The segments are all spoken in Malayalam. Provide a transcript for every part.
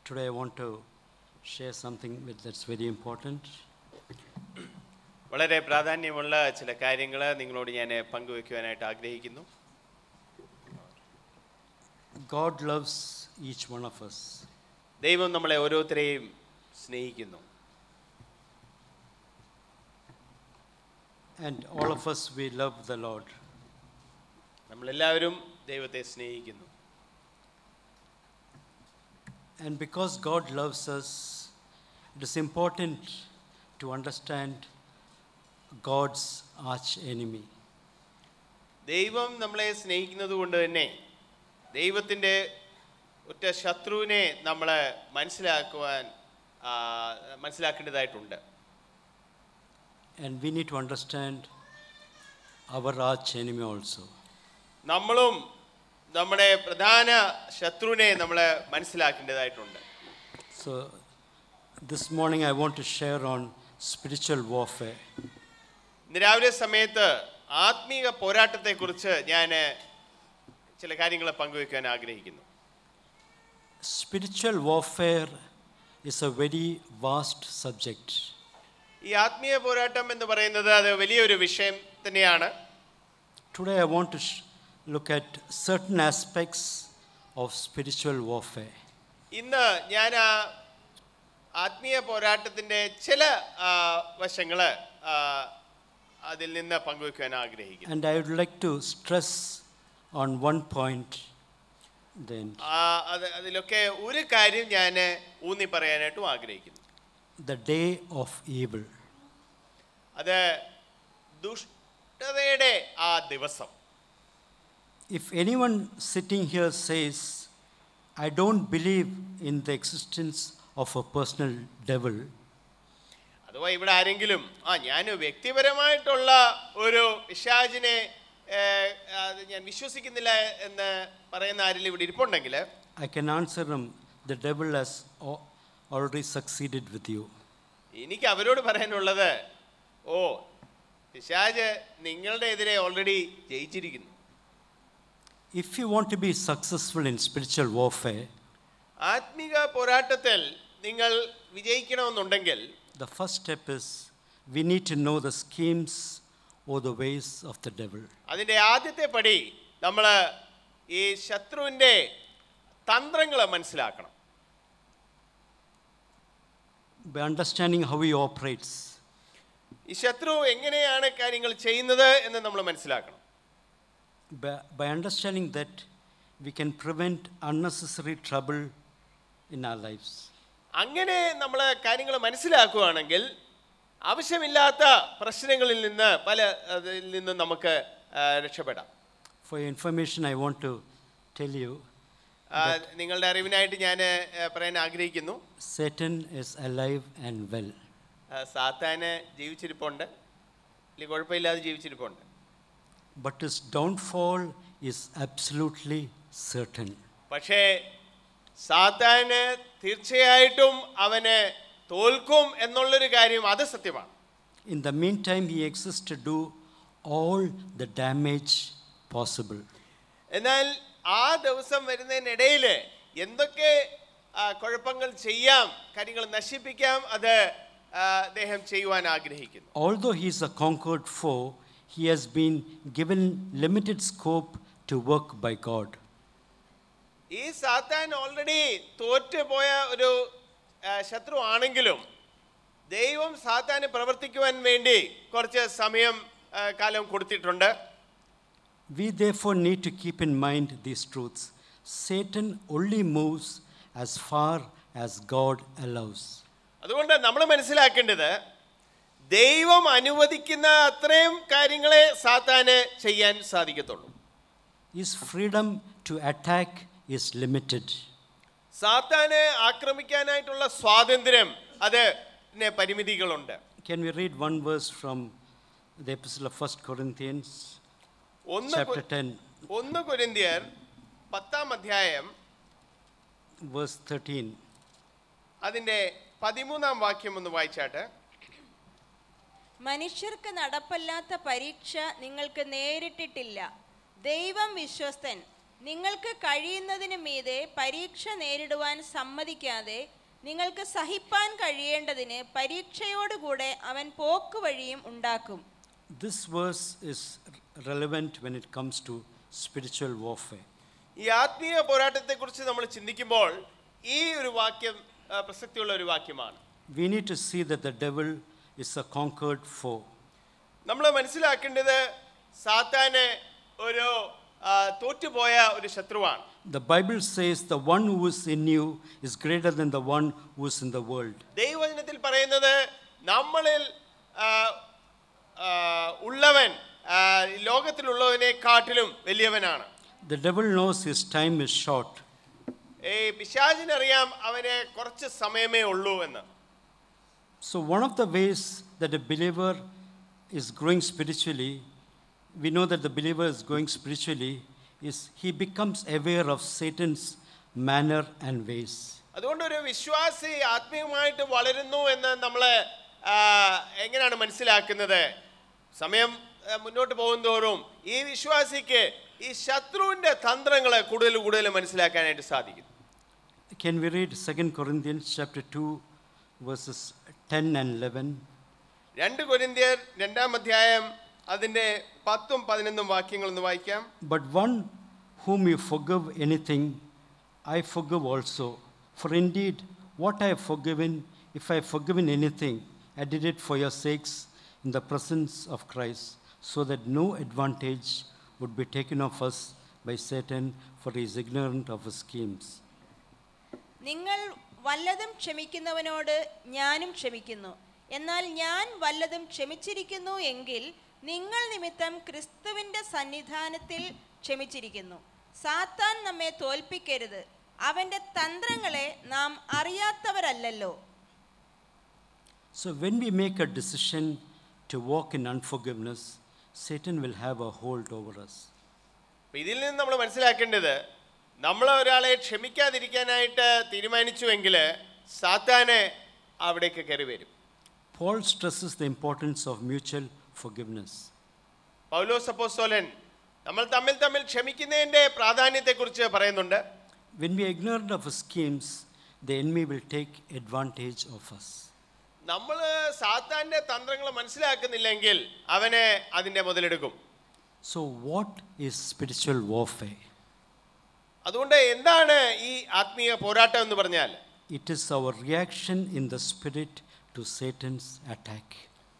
Today I want to share something that's very important. വളരെ പ്രാധാന്യമുള്ള ചില കാര്യങ്ങൾ നിങ്ങളോട് ഞാൻ പങ്കുവെക്കുവാനായിട്ട് ആഗ്രഹിക്കുന്നു. God loves each one of us. ദൈവം നമ്മളെ ഓരോരുത്തരെയും സ്നേഹിക്കുന്നു. And all of us, we love the Lord. നമ്മളെല്ലാവരും ദൈവത്തെ സ്നേഹിക്കുന്നു. And because God loves us, it is important to understand God's arch enemy. ദൈവം നമ്മളെ സ്നേഹിക്കുന്നത് കൊണ്ട് തന്നെ ദൈവത്തിൻ്റെ ഒറ്റ ശത്രുവിനെ നമ്മൾ മനസ്സിലാക്കേണ്ടതായിട്ടുണ്ട്. And we need to understand our arch enemy also. നമ്മളും നമ്മുടെ പ്രധാന ശത്രുവിനെ നമ്മൾ മനസ്സിലാക്കേണ്ടതായിട്ടുണ്ട്. So this morning I want to share on spiritual warfare. ഇന്ന് രാവിലെ സമയത്ത് ആത്മീക പോരാട്ടത്തെക്കുറിച്ച് ഞാൻ ചില കാര്യങ്ങൾ പങ്കുവയ്ക്കാൻ ആഗ്രഹിക്കുന്നു. Spiritual warfare is a very vast subject. ഈ ആത്മീയ പോരാട്ടം എന്ന് പറയുന്നത് അത് വലിയൊരു വിഷയം തന്നെയാണ്. Today I want to look at certain aspects of spiritual warfare. ഇന്ന് ഞാൻ ആത്മീയ പോരാട്ടത്തിൻ്റെ ചില വശങ്ങൾ അതിൽ നിന്ന് പങ്കുവയ്ക്കാൻ ആഗ്രഹിക്കുന്നു. And I would like to stress on one point then. അതിലൊക്കെ ഒരു കാര്യം ഞാൻ ഊന്നി പറയാനായിട്ടും ആഗ്രഹിക്കുന്നു. The day of evil. അത് ദുഷ്ടതയുടെ ആ ദിവസം. If anyone sitting here says, I don't believe in the existence of a personal devil, അഥവാ ഇവിടെ ആരെങ്കിലും ഞാൻ വ്യക്തിപരമായിട്ടുള്ള ഒരു പിശാചിനെ ഞാൻ വിശ്വസിക്കുന്നില്ല എന്ന് പറയുന്ന ആരെങ്കിലും ഇവിടെ ഇരിപ്പുണ്ടെങ്കിൽ I can answer them, the devil has already succeeded with you. എനിക്ക് അവരോട് പറയാനുള്ളത്, പിശാച് നിങ്ങളുടെ എതിരെ ഓൾറെഡി ജയിച്ചിരിക്കുന്നു. If you want to be successful in spiritual warfare, ആത്മീക പോരാട്ടത്തിൽ നിങ്ങൾ വിജയിക്കണമെന്നുണ്ടെങ്കിൽ the first step is we need to know the schemes or the ways of the devil. അതിൻ്റെ ആദ്യത്തെ പടി നമ്മൾ ഈ ശത്രുവിൻ്റെ തന്ത്രങ്ങൾ മനസ്സിലാക്കണം. By understanding how he operates, ഈ ശത്രു എങ്ങനെയാണ് കാര്യങ്ങൾ ചെയ്യുന്നത് എന്ന് നമ്മൾ മനസ്സിലാക്കണം. by understanding that, we can prevent unnecessary trouble in our lives. അങ്ങനെ നമ്മൾ കാര്യങ്ങൾ മനസ്സിലാക്കുകയാണെങ്കിൽ ആവശ്യമില്ലാത്ത പ്രശ്നങ്ങളിൽ നിന്ന് അതിൽ നിന്ന് നമുക്ക് രക്ഷപ്പെടാം. For your information, I want to tell you, നിങ്ങളുടെ അറിവിനായിട്ട് ഞാൻ പറയാൻ ആഗ്രഹിക്കുന്നു, Satan is alive and well. സാത്താന് ജീവിച്ചിരിപ്പുണ്ട്, അല്ലെങ്കിൽ കുഴപ്പമില്ലാതെ ജീവിച്ചിരിപ്പുണ്ട്. But his downfall is absolutely certain. പക്ഷേ സാത്താന് തീർച്ചയായിട്ടും അവന് തോൽക്കും എന്നുള്ളൊരു കാര്യം അത് സത്യമാണ്. In the meantime, he exists to do all the damage possible. എന്നാൽ ആ ദിവസം വരുന്നതിനിടയിൽ എന്തൊക്കെ കുഴപ്പങ്ങൾ ചെയ്യാം, കാര്യങ്ങൾ നശിപ്പിക്കാം, അത് അദ്ദേഹം ചെയ്യുവാൻ ആഗ്രഹിക്കുന്നു. Although he is a conquered foe, he has been given limited scope to work by God. ഈ സാത്താൻ ഓൾറെഡി തോറ്റുപോയ ഒരു ശത്രു ആണെങ്കിലും ദൈവം സാത്താന് പ്രവർത്തിക്കുവാൻ വേണ്ടി കുറച്ച് കാലം കൊടുത്തിട്ടുണ്ട്. We therefore need to keep in mind these truths. Satan only moves as far as God allows. അതുകൊണ്ട് നമ്മൾ മനസ്സിലാക്കേണ്ടത്, ദൈവം അനുവദിക്കുന്ന അത്രയും കാര്യങ്ങളെ സാത്താന് ചെയ്യാൻ സാധിക്കത്തുള്ളൂ. His freedom to attack is limited. സാത്താനെ ആക്രമിക്കാനായിട്ടുള്ള സ്വാതന്ത്ര്യം അതിന് പരിമിതികളുണ്ട്. Can we read one verse from the epistle of 1 Corinthians chapter 10 1 കൊരിന്ത്യർ 10 അധ്യായം verse 13? അതിന്റെ 13 വാക്യം ഒന്ന് വായിച്ചാട്ടെ. മനുഷ്യർക്ക് നടപ്പല്ലാത്ത പരീക്ഷ നിങ്ങൾക്ക് നേരിട്ടിട്ടില്ല. ദൈവം വിശ്വസ്തൻ. നിങ്ങൾക്ക് കഴിയുന്നതിന് മീതെ പരീക്ഷ നേരിടുവാൻ സമ്മതിക്കാതെ നിങ്ങൾക്ക് സഹിപ്പാൻ കഴിയേണ്ടതിന് പരീക്ഷയോടുകൂടെ അവൻ പോക്കുവഴിയും ഉണ്ടാക്കും. This verse is relevant when it comes to spiritual warfare. ഈ ആത്മീയ പോരാട്ടത്തെക്കുറിച്ച് നമ്മൾ ചിന്തിക്കുമ്പോൾ ഈ ഒരു വാക്യം പ്രസക്തിയുള്ള ഒരു വാക്യമാണ്. We need to see that the devil is a conquered foe. നമ്മൾ മനസ്സിലാക്കേണ്ടത് സാത്താന് ഒരു തോറ്റുപോയ ഒരു ശത്രുവാണ്. The Bible says the one who is in you is greater than the one who is in the world. ദൈവവചനത്തിൽ പറയുന്നത് നമ്മളിൽ ഉള്ളവൻ ലോകത്തിലുള്ളവനെക്കാട്ടിലും വലിയവനാണ്. The devil knows his time is short. പിശാചിനറിയാം അവന് കുറച്ച് സമയമേ ഉള്ളൂ എന്ന്. So one of the ways that a believer is growing spiritually, we know that the believer is growing spiritually, is he becomes aware of Satan's manner and ways. അതുകൊണ്ട് ഒരു വിശ്വാസി ആത്മീയമായിട്ട് വളരുന്നു എന്ന് നമ്മൾ എങ്ങനെയാണ് മനസ്സിലാക്കുന്നത്? സമയം മുന്നോട്ട് പോകുന്തോറും ഈ വിശ്വാസിക്ക് ഈ ശത്രുവിന്റെ തന്ത്രങ്ങളെ കൂടുതൽ മനസ്സിലാക്കാനായിട്ട് സാധിക്കും. Can we read 2 Corinthians chapter 2 verses 10 and 11? 2 കൊരിന്ത്യർ 2-ാം അധ്യായം അതിന്റെ 10ഉം 11ഉം വാക്യങ്ങൾ ഒന്ന് വായിക്കാം. But one whom you forgive anything, I forgive also. For indeed, what I have forgiven, if I have forgiven anything, I did it for your sakes in the presence of Christ, so that no advantage would be taken of us by Satan, for he is ignorant of his schemes. നിങ്ങൾ വല്ലതും ക്ഷമിക്കുന്നവനോട് ഞാനും ക്ഷമിക്കുന്നു. എന്നാൽ ഞാൻ വല്ലതും ക്ഷമിച്ചിരിക്കുന്നു എങ്കിൽ നിങ്ങൾ നിമിത്തം ക്രിസ്തുവിന്റെ സന്നിധാനത്തിൽ ക്ഷമിച്ചിരിക്കുന്നു. സാത്താൻ നമ്മെ തോൽപ്പിക്കരുത്. അവന്റെ തന്ത്രങ്ങളെ നാം അറിയാത്തവരല്ലല്ലോ. So when we make a decision to walk in unforgiveness, Satan will have a hold over us. ഇതിൽ നിന്ന് നമ്മൾ മനസ്സിലാക്കേണ്ടത്, നമ്മൾ ഒരാളെ ക്ഷമിക്കാതിരിക്കാനായിട്ട് തീരുമാനിച്ചുവെങ്കിൽ സാത്താന് അവിടേക്ക് കയറി വരും. Paul stresses the importance of mutual forgiveness. പൗലോസ് അപ്പോസ്തലൻ നമ്മൾ തമ്മിൽ ക്ഷമിക്കുന്നതിന്റെ പ്രാധാന്യത്തെക്കുറിച്ച് പറയുന്നുണ്ട്. When we are ignorant of his schemes, the enemy will take advantage of us. നമ്മൾ സാത്താന്റെ തന്ത്രങ്ങൾ മനസ്സിലാക്കുന്നില്ലെങ്കിൽ അവനെ അതിന്റെ മുതലെടുക്കും. So what is spiritual warfare? അതുകൊണ്ട് എന്താണ് ഈ ആത്മീയ പോരാട്ടം എന്ന് പറഞ്ഞാൽ? It is our reaction in the spirit to Satan's attack.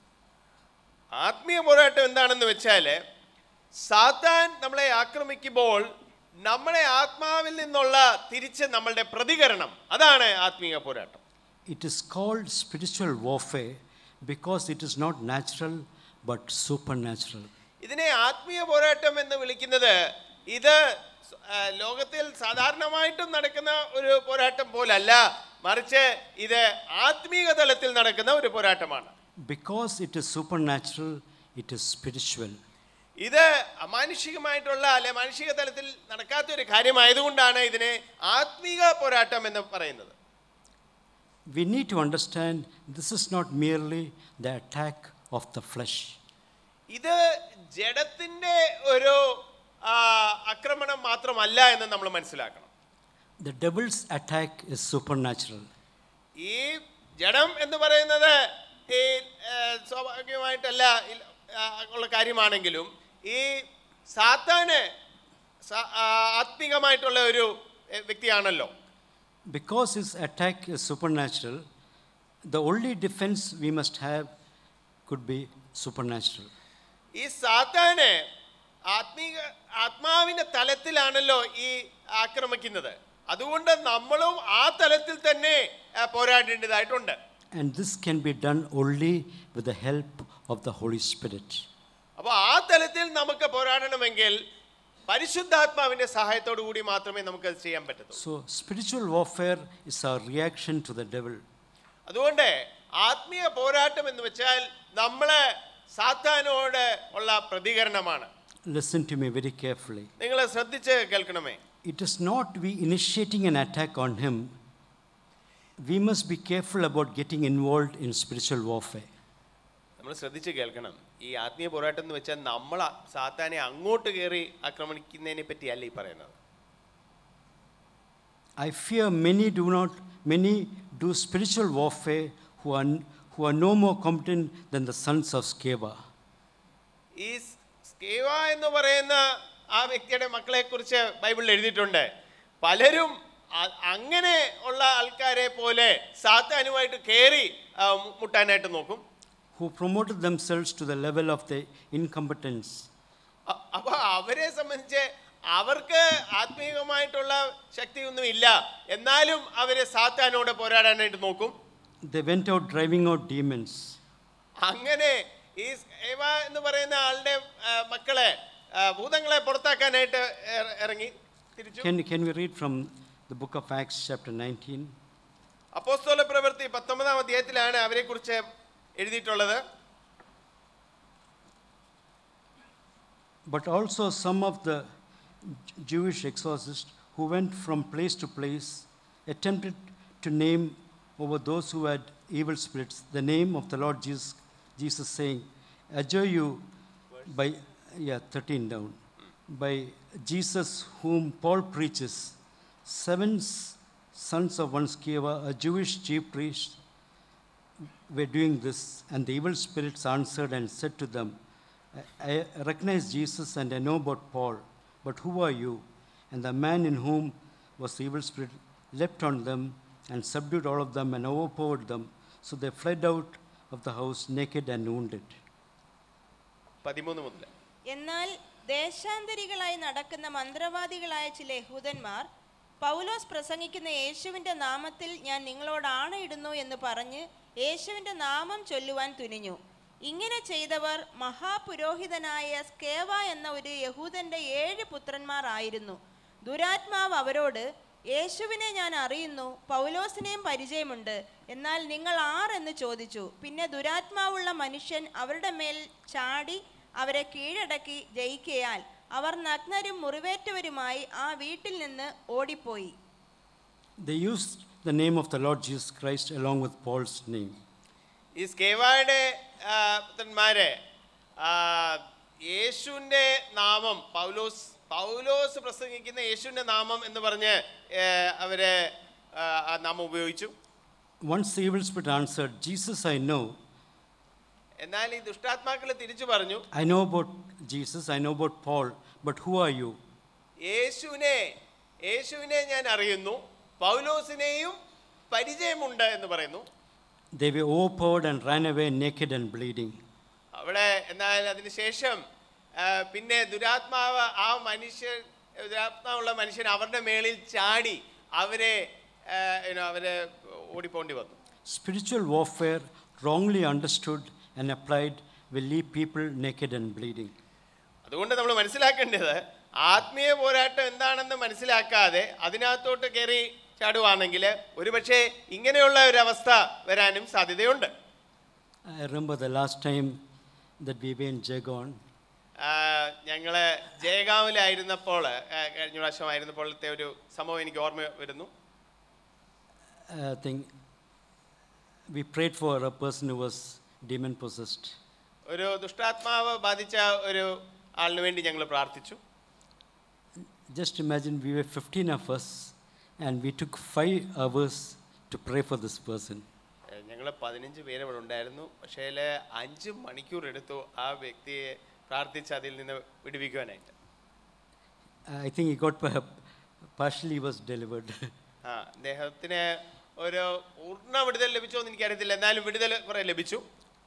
ആത്മീയ പോരാട്ടം എന്താണെന്ന് വെച്ചാൽ, സാത്താൻ നമ്മളെ ആക്രമിക്കുമ്പോൾ നമ്മുടെ ആത്മാവിൽ നിന്നുള്ള തിരിച്ച് നമ്മളുടെ പ്രതികരണം, അതാണ് ആത്മീയ പോരാട്ടം. It is called spiritual warfare because it is not natural but supernatural. ഇതിനെ ആത്മീയ പോരാട്ടം എന്ന് വിളിക്കുന്നത് ഇത് ലോകത്തിൽ സാധാരണമായിട്ടും നടക്കുന്ന ഒരു പോരാട്ടം പോലല്ല, മറിച്ച് ഇത് ആത്മീയ തലത്തിൽ നടക്കുന്ന ഒരു പോരാട്ടമാണ്. Because it is supernatural, it is spiritual. ഇത് അമാനുഷികമായിട്ടുള്ള അല്ലെ മാനുഷിക തലത്തിൽ നടക്കാത്ത ഒരു കാര്യമായതുകൊണ്ടാണ് ഇതിനെ ആത്മീക പോരാട്ടം എന്ന് പറയുന്നത്. We need to understand this is not merely the attack of the flesh. ഇത് ജഡത്തിന്റെ ഒരു ആക്രമണം മാത്രമല്ല എന്ന് നമ്മൾ മനസ്സിലാക്കണം. The devil's attack is supernatural. ഈ ജഡം എന്ന് പറയുന്നത് ഈ സ്വാഭാവികമായിട്ടല്ല ഉള്ള കാര്യമാണെങ്കിലും ഈ സാത്താന് ആത്മീകമായിട്ടുള്ള ഒരു വ്യക്തിയാണല്ലോ. Because his attack is supernatural, the only defense we must have could be supernatural. ഈ സാത്താന് ആത്മാവിന്റെ തലത്തിലാണല്ലോ ഈ ആക്രമിക്കുന്നത്. അതുകൊണ്ട് നമ്മളും ആ തലത്തിൽ തന്നെ പോരാടേണ്ടതായിട്ടുണ്ട്. And this can be done only with the help of the Holy Spirit. അപ്പോൾ ആ തലത്തിൽ നമുക്ക് പോരാടണമെങ്കിൽ പരിശുദ്ധാത്മാവിന്റെ സഹായത്തോടു കൂടി മാത്രമേ നമുക്ക് അത് ചെയ്യാൻ പറ്റൂ. So spiritual warfare is our reaction to the devil. അതുകൊണ്ട് ആത്മീയ പോരാട്ടം എന്ന് വെച്ചാൽ നമ്മളെ സാത്താനോട് ഉള്ള പ്രതികരണമാണ്. Listen to me very carefully. നിങ്ങൾ ശ്രദ്ധിച്ച് കേൾക്കണമേ. It is not we initiating an attack on him. We must be careful about getting involved in spiritual warfare. നമ്മൾ ശ്രദ്ധിച്ച് കേൾക്കണം. ഈ ആത്മീയ പോരാട്ടം എന്ന് വെച്ചാൽ നമ്മൾ സാത്താനെ അങ്ങോട്ട് കയറി ആക്രമിക്കുന്നതിനെ പറ്റിയല്ല ഈ പറയുന്നത്. I fear many do spiritual warfare who are no more competent than the sons of Sceva. ഈ സ്കേവ എന്ന് പറയുന്ന ആ വ്യക്തിയുടെ മക്കളെ കുറിച്ച് ബൈബിളിൽ എഴുതിയിട്ടുണ്ട്. പലരും അങ്ങനെ ഉള്ള ആൾക്കാരെ പോലെ സാത്താനുമായിട്ട് കയറി മുട്ടാനായിട്ട് നോക്കും. Who promoted themselves to the level of the incompetence. അപ്പൊ അവരെ സംബന്ധിച്ച് അവർക്ക് ആത്മീയമായിട്ടുള്ള ശക്തിയൊന്നും ഇല്ല, എന്നാലും അവരെ സാത്താനോട് പോരാടാനായിട്ട് നോക്കും. They went out driving out demons. അങ്ങനെ ഈ സ്കേവ എന്ന് പറയുന്ന ആളുടെ മക്കളെ ഭൂതങ്ങളെ പുറത്താക്കാനായിട്ട് ഇറങ്ങി തിരിച്ചു. Can we read from the book of Acts chapter 19? അപ്പോസ്തല പ്രവൃത്തി 19-ാം അധ്യായത്തിലാണ് അവരെ കുറിച്ച് എഴുതിയിട്ടുള്ളത്. But also some of the Jewish exorcists who went from place to place attempted to name over those who had evil spirits the name of the Lord Jesus saying, adjure you by 13 down, by Jesus whom Paul preaches. 7 sons of one Sceva, a Jewish chief priest, were doing this, and the evil spirits answered and said to them, I recognize Jesus and I know about Paul, but who are you? And the man in whom was the evil spirit leapt on them and subdued all of them and overpowered them. So they fled out of the house naked and wounded. 13 മുതൽ. എന്നാൽ ദേശാന്തരികളായി നടക്കുന്ന മന്ത്രവാദികളായ ചില യഹൂദന്മാർ പൗലോസ് പ്രസംഗിക്കുന്ന യേശുവിൻ്റെ നാമത്തിൽ ഞാൻ നിങ്ങളോട് ആണയിടുന്നു എന്ന് പറഞ്ഞ് യേശുവിൻ്റെ നാമം ചൊല്ലുവാൻ തുനിഞ്ഞു. ഇങ്ങനെ ചെയ്തവർ മഹാപുരോഹിതനായ സ്കേവ എന്ന ഒരു യഹൂദൻ്റെ 7 പുത്രന്മാർ ആയിരുന്നു. ദുരാത്മാവ് അവരോട്, യേശുവിനെ ഞാൻ അറിയുന്നു, പൗലോസിനെയും പരിചയമുണ്ട്, എന്നാൽ നിങ്ങൾ ആരെന്ന് ചോദിച്ചു. പിന്നെ ദുരാത്മാവുള്ള മനുഷ്യൻ അവരുടെ മേൽ ചാടി അവരെ കീഴടക്കി ജയിക്കയാൽ അവർ നഗ്നരും മുറിവേറ്റവരുമായി ആ വീട്ടിൽ നിന്ന് ഓടിപ്പോയി. They used the name of the Lord Jesus Christ along with Paul's name. ഈ സ്കേവയുടെ പുത്രന്മാരെ യേശുവിൻ്റെ നാമം പൗലോസ് പ്രസംഗിക്കുന്ന യേശുവിൻ്റെ നാമം എന്ന് പറഞ്ഞ് അവരെ ആ നാമം ഉപയോഗിച്ചു. Once the evil spirit answered, Jesus I know. എന്നാൽ ഈ ദുഷ്ടാത്മാക്കൾ തിരിച്ചു പറഞ്ഞു, I know about Jesus, I know about Paul, but who are you? യേശുവിനെ ഞാൻ അറിയുന്നു, പൗലോസിനെയും പരിചയമുണ്ട് എന്ന് പറയുന്നു. They were overpowered and ran away naked and bleeding. അവിടെ എന്നാൽ അതിനുശേഷം പിന്നെ ദുരാത്മാവുള്ള മനുഷ്യൻ അവരുടെ മേളിൽ ചാടി അവരെ ഓടിപ്പോണ്ടി വന്നു. Spiritual warfare wrongly understood and applied will leave people naked and bleeding. അതുകൊണ്ട് നമ്മൾ മനസ്സിലാക്കേണ്ടത് ആത്മീയ പോരാട്ടം എന്താണെന്ന് മനസ്സിലാക്കാതെ അതിനകത്തോട്ട് കയറി ചാടുവാണെങ്കിൽ ഒരുപക്ഷെ ഇങ്ങനെയുള്ള ഒരു അവസ്ഥ വരാനും സാധ്യതയുണ്ട്. I remember the last time that we were in Jagon. ഞങ്ങൾ ജയഗാവിലായിരുന്നപ്പോൾ കഴിഞ്ഞ പ്രാവശ്യമായിരുന്നപ്പോഴത്തെ ഒരു സംഭവം എനിക്ക് ഓർമ്മ വരുന്നു. I think we prayed for a person who was demon possessed. ഒരു ദുഷ്ടാത്മാവ് ബാധിച്ച ഒരു ആളിന് വേണ്ടി ഞങ്ങൾ പ്രാർത്ഥിച്ചു. Just imagine we were 15 of us and we took 5 hours to pray for this person. ഞങ്ങൾ 15 പേര് ഇവിടെ ഉണ്ടായിരുന്നു. പക്ഷേ 5 മണിക്കൂർ എടുത്തു ആ വ്യക്തിയെ പ്രാർത്ഥിച്ച് അതിൽ നിന്ന് വിടുവിക്കുവാനായിട്ട്. I think he got partially was delivered. അദ്ദേഹത്തിന് ഒരു പൂർണ്ണ വിടുതൽ ലഭിച്ചോ എന്ന് എനിക്കറിയത്തില്ല, എന്നാലും വിടുതൽ കുറെ ലഭിച്ചു.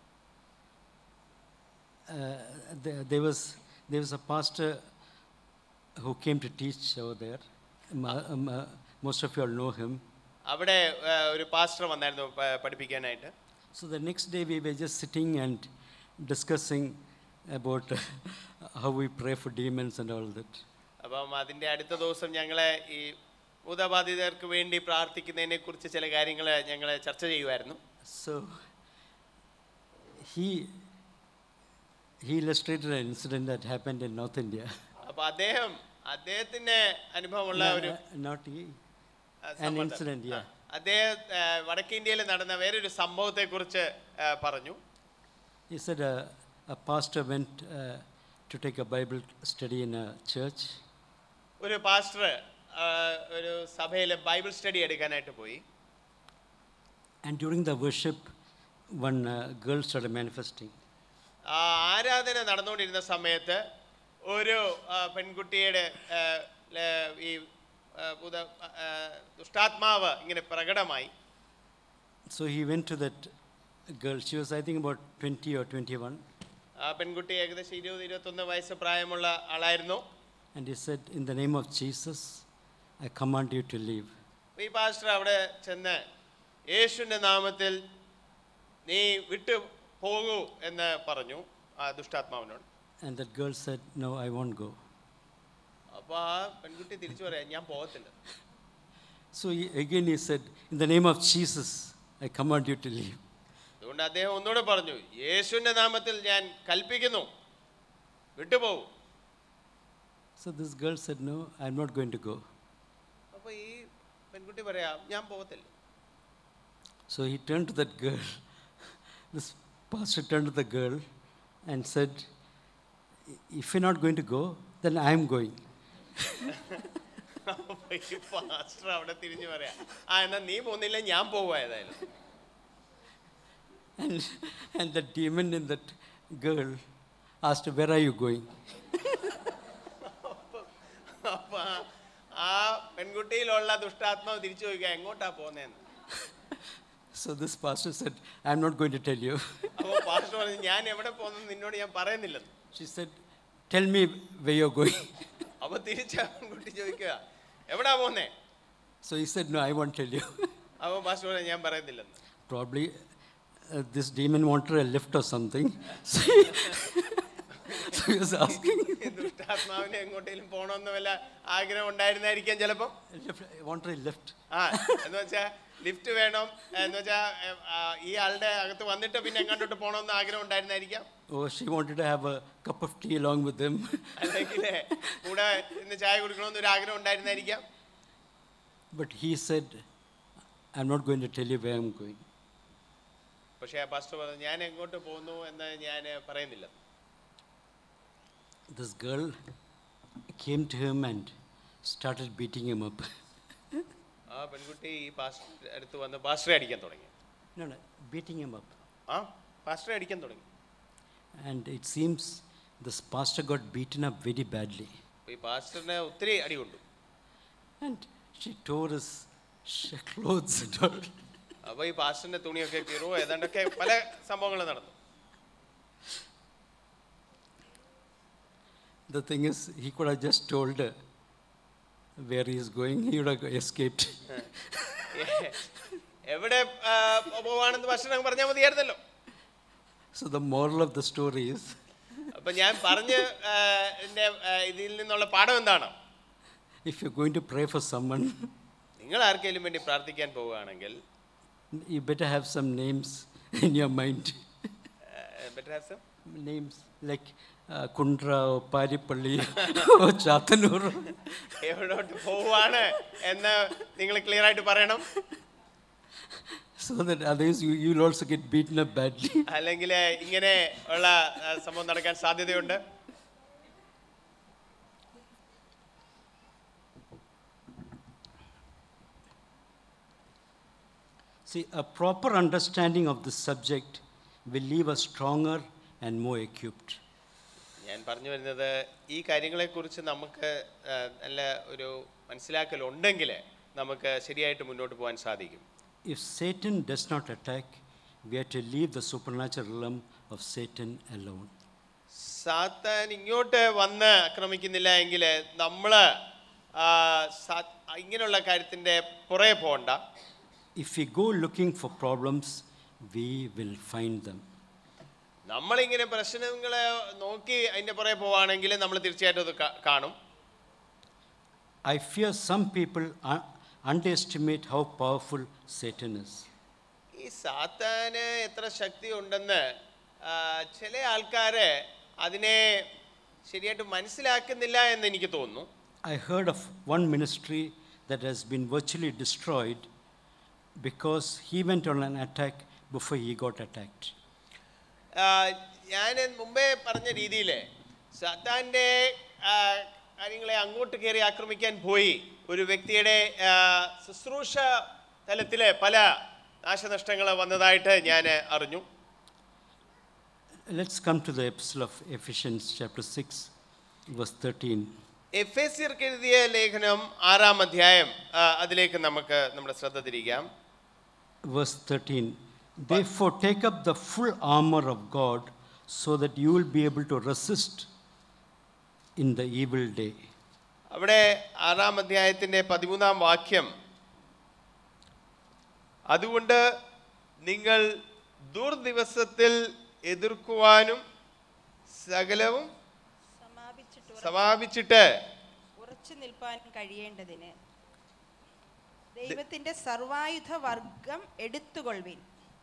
There was a pastor who came to teach over there. Most of you all know him. അവിടെ ഒരു പാസ്റ്റർ വന്നായിരുന്നു പഠിപ്പിക്കാനായിട്ട്. So the next day we were just sitting and discussing about how we pray for demons and all that. അപ്പം അതിൻ്റെ അടുത്ത ദിവസം ഞങ്ങളെ ഈ ഭൂതബാധിതർക്ക് വേണ്ടി പ്രാർത്ഥിക്കുന്നതിനെ കുറിച്ച് ചില കാര്യങ്ങൾ ഞങ്ങൾ ചർച്ച ചെയ്യുമായിരുന്നു. So he illustrated an incident that happened in North India. അപ്പോൾ അദ്ദേഹത്തിന്റെ അനുഭവമുള്ള ഒരു an incident, yeah. അദ്ദേഹം വടക്കേ ഇന്ത്യയിൽ നടന്ന വേറൊരു സംഭവത്തെ കുറിച്ച് പറഞ്ഞു. He said a pastor went to take a Bible study in a church. ഒരു പാസ്റ്റർ ഒരു സഭയിൽ ബൈബിൾ സ്റ്റഡി എടുക്കാനായിട്ട് പോയി. And during the worship, one girl started manifesting. ആരാധന നടന്നുകൊണ്ടിരുന്ന സമയത്ത് ഒരു പെൺകുട്ടിയുടെ ഈ ദുഷ്ടാത്മാവ് ഇങ്ങനെ പ്രകടമായി. So he went to that girl. She was, I think, about 20 or 21. ആ പെൺകുട്ടി ഏകദേശം 20-21 വയസ്സ് പ്രായമുള്ള ആളായിരുന്നു. And he said, in the name of Jesus, I command you to leave. ഈ പാസ്റ്റർ അവിടെ ചെന്ന് യേശുവിൻ്റെ നാമത്തിൽ നീ വിട്ടു പോകൂ എന്ന് പറഞ്ഞു ആ ദുഷ്ടാത്മാവിനോട്. And that girl said, no, I won't go. അപ്പോൾ ആ പെൺകുട്ടി തിരിച്ചു പറയാം, ഞാൻ പോകത്തില്ല. So again he said, in the name of Jesus, I command you to leave. അതുകൊണ്ട് അദ്ദേഹം ഒന്നുകൂടെ പറഞ്ഞു, യേശുവിൻ്റെ നാമത്തിൽ ഞാൻ കൽപ്പിക്കുന്നു, വിട്ടുപോകൂ. So this girl said, no, I'm not going to go. അപ്പോൾ ഈ പെൺകുട്ടി പറയാം, ഞാൻ പോകത്തില്ല. So he turned to that girl. This pastor turned to the girl and said, if you're not going to go, then I'm going. അപ്പോൾ ഈ പാസ്റ്റർ അവിടെ തിരിഞ്ഞു പറയാം, എന്നാൽ നീ പോകുന്നില്ല, ഞാൻ പോകുക ഏതായാലും. And the demon in that girl asked, where are you going? അപ്പോൾ ആ പെൺകുട്ടിയിലുള്ള ദുഷ്ടാത്മാവ് തിരിച്ചു ചോദിക്കുക, എങ്ങോട്ടാ പോകുന്നതെന്ന്. So this pastor said, I'm not going to tell you. അപ്പോൾ പാസ്റ്റർ പറഞ്ഞു, ഞാൻ എവിടെ പോകുന്നത് നിന്നോട് ഞാൻ പറയുന്നില്ലെന്ന്. She said, tell me where you're going. അപ്പോൾ തിരിച്ച് ആ പെൺകുട്ടി ചോദിക്കുക, എവിടാ പോകുന്നേ? So he said, no, I won't tell you. അപ്പോൾ പാസ്റ്റർ പറഞ്ഞു, ഞാൻ പറയുന്നില്ലെന്ന്. Probably this demon wanted a lift or something. So he was asking. ദുഷ്ടാത്മാവിനെ എങ്ങോട്ടേലും പോകണമെന്ന് വല്ല ആഗ്രഹം ഉണ്ടായിരുന്നായിരിക്കാം ചിലപ്പം. Wanted a lift. എന്ന് വെച്ചാൽ ലിഫ്റ്റ് വേണം എന്ന് വെച്ചാൽ ഈ ആളുടെ അകത്ത് വന്നിട്ട് പിന്നെ എങ്ങോട്ടോട്ട് പോകണമെന്ന് ആഗ്രഹം ഉണ്ടായിരുന്നായിരിക്കാം. Oh, she wanted to have a cup of tea along with him. അല്ലെങ്കിൽ കൂടെ ഇന്ന് ചായ കുടിക്കണമെന്ന് ഒരു ആഗ്രഹം ഉണ്ടായിരുന്നായിരിക്കാം. But he said, I'm not going to tell you where I'm going. പക്ഷേ ആ പാസ്റ്റർ പറഞ്ഞു, ഞാൻ എങ്ങോട്ട് പോകുന്നു എന്ന് ഞാൻ പറയുന്നില്ല. This girl came to him and started beating him up. ആ പെൺകുട്ടി ഈ പാസ്റ്റർ അടുത്ത് വന്ന് പാസ്റ്ററെ അടിക്കാൻ തുടങ്ങി. No, beating him up. പാസ്റ്ററെ അടിക്കാൻ തുടങ്ങി. And it seems this pastor got beaten up very badly. ഈ പാസ്റ്ററിനെ ഒത്തിരി അടി കൊണ്ടു. And she tore his clothes and all. അപ്പോൾ ഈ പാസ്റ്ററിന്റെ തുണിയൊക്കെ കീറുവോ ഏതാണ്ടൊക്കെ പല സംഭവങ്ങൾ നടന്നു. The thing is, he could have just told her where he is going. He would have escaped. എവിടെ പോവാണെന്ന് പാസ്റ്റർ പറഞ്ഞാൽ മതിയായിരുന്നല്ലോ. So the moral of the story is, അപ്പം ഞാൻ പറഞ്ഞ ഇതിൽ നിന്നുള്ള പാഠം എന്താണ്? if you're going to pray for someone, നിങ്ങൾ ആർക്കെങ്കിലും വേണ്ടി പ്രാർത്ഥിക്കാൻ പോവുകയാണെങ്കിൽ you better have some names in your mind. better have some Names like Kundra or Paripalli or Chatanur. എവിടോട്ട് പോവാണ് എന്ന് നിങ്ങൾ ക്ലിയർ ആയിട്ട് പറയണം. So that otherwise you'll also get beaten up badly. അല്ലെങ്കിൽ ഇങ്ങനെ ഉള്ള സംഭവം നടക്കാൻ സാധ്യതയുണ്ട്. See, a proper understanding of this subject will leave us stronger and more equipped. ഞാൻ പറഞ്ഞു വരുന്നത് ഈ കാര്യങ്ങളെക്കുറിച്ച് നമുക്ക് നല്ല ഒരു മനസ്സിലാക്കലുണ്ടെങ്കിൽ നമുക്ക് ശരിയായിട്ട് മുന്നോട്ട് പോകാൻ സാധിക്കും. If Satan does not attack, we have to leave the supernatural realm of Satan alone. സാത്താൻ ഇങ്ങോട്ട് വന്ന് ആക്രമിക്കുന്നില്ല എങ്കിൽ നമ്മൾ ഇങ്ങനെയുള്ള കാര്യത്തിൻ്റെ പുറകെ പോകണ്ട. If we go looking for problems, we will find them. നമ്മളിങ്ങനെ പ്രശ്നങ്ങളെ നോക്കി അതിൻ്റെ പുറകെ പോവുകയാണെങ്കിൽ നമ്മൾ തീർച്ചയായിട്ടും അത് കാണും. I fear some people underestimate how powerful Satan is. ഈ സാത്താന് എത്ര ശക്തി ഉണ്ടെന്ന് ചില ആൾക്കാര് അതിനെ ശരിയായിട്ട് മനസ്സിലാക്കുന്നില്ല എന്ന് എനിക്ക് തോന്നുന്നു. I heard of one ministry that has been virtually destroyed because he went on an attack before he got attacked. ഞാൻ മുമ്പേ പറഞ്ഞ രീതിയിൽ സാത്താൻ്റെ കാര്യങ്ങളെ അങ്ങോട്ട് കയറി ആക്രമിക്കാൻ പോയി ഒരു വ്യക്തിയുടെ ശുശ്രൂഷ തലത്തിലെ പല നാശനഷ്ടങ്ങൾ വന്നതായിട്ട് ഞാൻ അറിഞ്ഞു. Let's come to the epistle of Ephesians chapter 6 verse 13. എഫേസ്യർക്ക് എഴുതിയ ലേഖനം 6-ാം അധ്യായം, അതിലേക്ക് നമുക്ക് നമ്മുടെ ശ്രദ്ധ തിരിക്കാം. Verse 13. Therefore take up the full armor of God so that you will be able to resist in the evil day. അവിടെ 6-ാം അധ്യായത്തിൻ്റെ 13-ാം വാക്യം, അതുകൊണ്ട് നിങ്ങൾ ദുർദിവസത്തിൽ എതിർക്കുവാനും സകലവും സമാപിച്ചിട്ട് ഉറച്ചു നിൽപ്പാൻ കഴിയേണ്ടതിന് ദൈവത്തിന്റെ സർവായുധ വർഗം എടുത്തുകൊള്ളുവിൻ.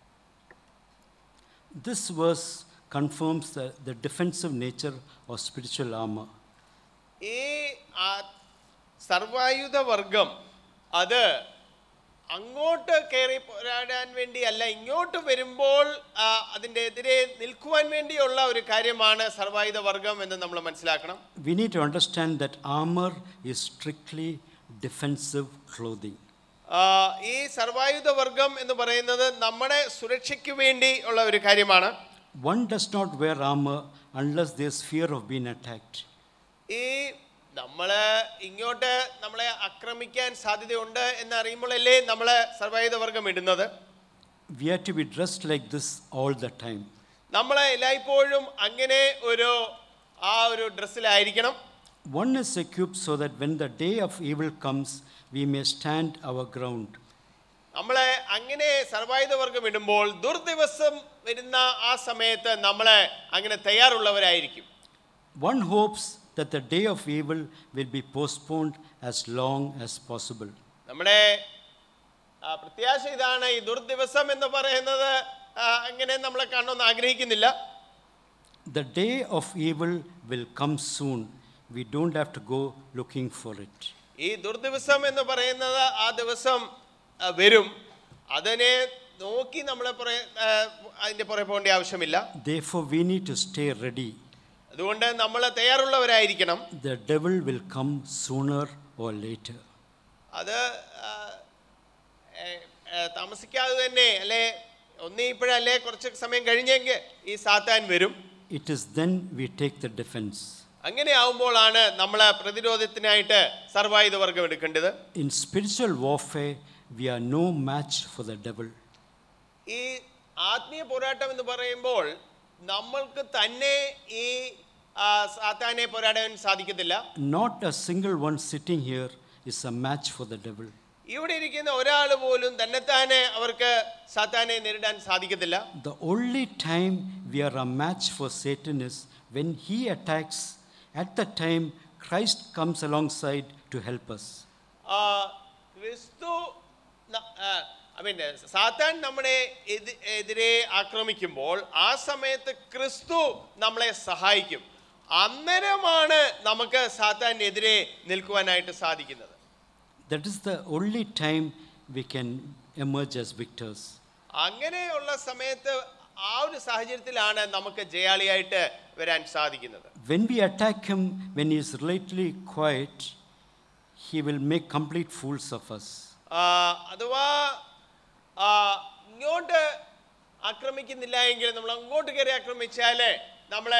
This verse confirms the defensive nature of spiritual armor. ഈ സർവായുധ വർഗം അത് അങ്ങോട്ട് കയറി പോരാടാൻ വേണ്ടിയല്ല, ഇങ്ങോട്ട് വരുമ്പോൾ അതിൻ്റെ എതിരെ നിൽക്കുവാൻ വേണ്ടിയുള്ള ഒരു കാര്യമാണ് സർവായുധ വർഗം എന്ന് നമ്മൾ മനസ്സിലാക്കണം. We need to understand that armor is strictly defensive clothing. ഈ സർവായുധ വർഗം എന്ന് പറയുന്നത് നമ്മുടെ സുരക്ഷയ്ക്ക് വേണ്ടി ഉള്ള ഒരു കാര്യമാണ്. One does not wear armor unless there is fear of being attacked. ഈ നമ്മൾ ഇങ്ങോട്ട് നമ്മളെ ആക്രമിക്കാൻ സാധ്യതയുണ്ട് എന്നറിയുമ്പോഴല്ലേ നമ്മൾ സർവായുധ വർഗം ഇടുന്നത്. We have to be dressed like this all the time. നമ്മൾ എല്ലായ്പ്പോഴും അങ്ങനെ ഒരു ഡ്രസ്സിലായിരിക്കണം. One is equipped so that when the day of evil comes, we may stand our ground. നമ്മളെ അങ്ങനെ സർവായുധ വർഗം ഇടുമ്പോൾ ദുർദിവസം വരുന്ന ആ സമയത്ത് നമ്മളെ അങ്ങനെ തയ്യാറുള്ളവരായിരിക്കും. One hopes that the day of evil will be postponed as long as possible. നമ്മുടെ പ്രത്യാശ ഇതാണ്, ഈ ദുർദിവസം എന്ന് പറയുന്നത് അങ്ങനെ നമ്മളെ കാണണമെന്ന് ആഗ്രഹിക്കുന്നില്ല. The day of evil will come soon. We don't have to go looking for it. ഈ ദുർദിവസം എന്ന് പറയുന്നത് ആ ദിവസം വരും, അതിനെ നോക്കി നമ്മളെ അതിന്റെ പുറകെ പോകേണ്ട ആവശ്യമില്ല. Therefore we need to stay ready. അതുകൊണ്ട് നമ്മൾ തയ്യാറുള്ളവരായിരിക്കണം. The devil will come sooner or later. അത് താമസിക്കാതെ തന്നെ അല്ലെ ഒന്നേ ഇപ്പോഴല്ലേ കുറച്ച് സമയം കഴിഞ്ഞെങ്കിൽ ഈ സാത്താൻ വരും. It is then we take the defense. അങ്ങനെ ആവുമ്പോഴാണ് നമ്മൾ പ്രതിരോധത്തിനായിട്ട് സർവായുധ വർഗം എടുക്കേണ്ടത്. In spiritual warfare we are no match for the devil. ഈ ആത്മീയ പോരാട്ടം എന്ന് പറയുമ്പോൾ നമ്മൾക്ക് തന്നെ ഈ സാത്താനെ പോരാടാൻ സാധിക്കത്തില്ല. Not a single one sitting here is a match for the devil. ഇവിടെ ഇരിക്കുന്ന ഒരാൾ പോലും തന്നെത്താനെ അവർക്ക് സാത്താനെ നേരിടാൻ സാധിക്കത്തില്ല. The only time we are a match for Satan is when he attacks. At the time Christ comes alongside to help us. ക്രിസ്തു സാത്താൻ നമ്മളെ എതിരെ ആക്രമിക്കുമ്പോൾ ആ സമയത്ത് ക്രിസ്തു നമ്മളെ സഹായിക്കും. അന്നേരമാണ് നമുക്ക് സാത്താനെതിരെ നിൽക്കുവാനായിട്ട് സാധിക്കുന്നത്. That is the only time we can emerge as victors. അങ്ങനെയുള്ള സമയത്ത് ആ ഒരു സാഹചര്യത്തിലാണ് നമുക്ക് ജയാളിയായിട്ട് വരാൻ സാധിക്കുന്നത്. When we attack him when he is relatively quiet, he will make complete fools of us. അഥവാ ഇങ്ങോട്ട് ആക്രമിക്കുന്നില്ല എങ്കിൽ നമ്മൾ അങ്ങോട്ട് കയറി ആക്രമിച്ചാൽ നമ്മളെ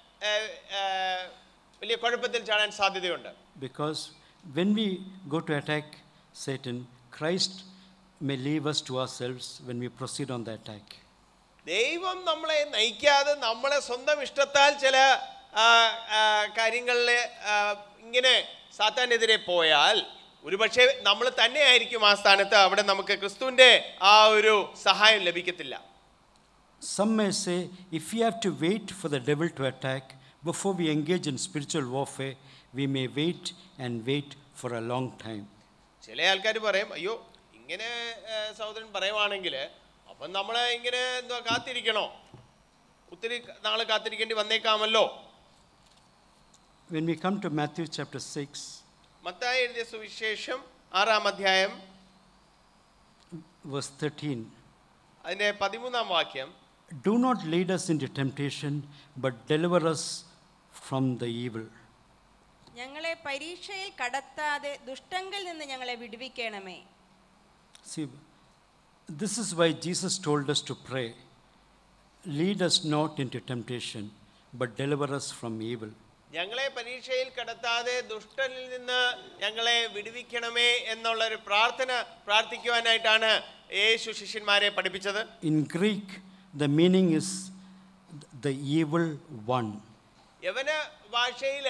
വലിയ കുഴപ്പത്തിൽ ചാടാൻ സാധ്യതയുണ്ട്. Because when we go to attack Satan, Christ may leave us to ourselves when we proceed on the attack. ദൈവം നമ്മളെ നയിക്കാതെ നമ്മളെ സ്വന്തം ഇഷ്ടത്താൽ ചില കാര്യങ്ങളിൽ ഇങ്ങനെ സാത്താനെതിരെ പോയാൽ ഒരുപക്ഷെ നമ്മൾ തന്നെ ആയിരിക്കും ആ സ്ഥാനത്ത്. അവിടെ നമുക്ക് ക്രിസ്തുവിൻ്റെ ആ ഒരു സഹായം ലഭിക്കത്തില്ല. Some may say, if we have to wait for the devil to attack before we engage in spiritual warfare, we may wait and wait for a long time. ചില ആൾക്കാർ പറയും, അയ്യോ ഇങ്ങനെ സഹോദരൻ പറയുവാണെങ്കിൽ അപ്പം നമ്മൾ ഇങ്ങനെ എന്തോ കാത്തിരിക്കണോ, ഒത്തിരി നാൾ കാത്തിരിക്കേണ്ടി വന്നേക്കാമല്ലോ. When we come to Matthew chapter 6, Mathai എഴുതിയ സുവിശേഷം 6-ാം അധ്യായം verse 13, അതിൻ്റെ 13-ാം വാക്യം, do not lead us into temptation, but deliver us from the evil. ഞങ്ങളെ പരീക്ഷയിൽ കടത്താതെ ദുഷ്ടങ്കിൽ നിന്ന് ഞങ്ങളെ വിടുവിക്കണമേ. See, this is why Jesus told us to pray. Lead us not into temptation, but deliver us from evil. ഞങ്ങളെ പരീക്ഷയിൽ കടത്താതെ ദുഷ്ടനിൽ നിന്ന് ഞങ്ങളെ വിടുവിക്കണമേ എന്നുള്ള ഒരു പ്രാർത്ഥന പ്രാർത്ഥിക്കുവാനായിട്ടാണ് യേശു ശിഷ്യന്മാരെ പഠിപ്പിച്ചത്. In Greek, the meaning is the evil one. യവന ഭാഷയിൽ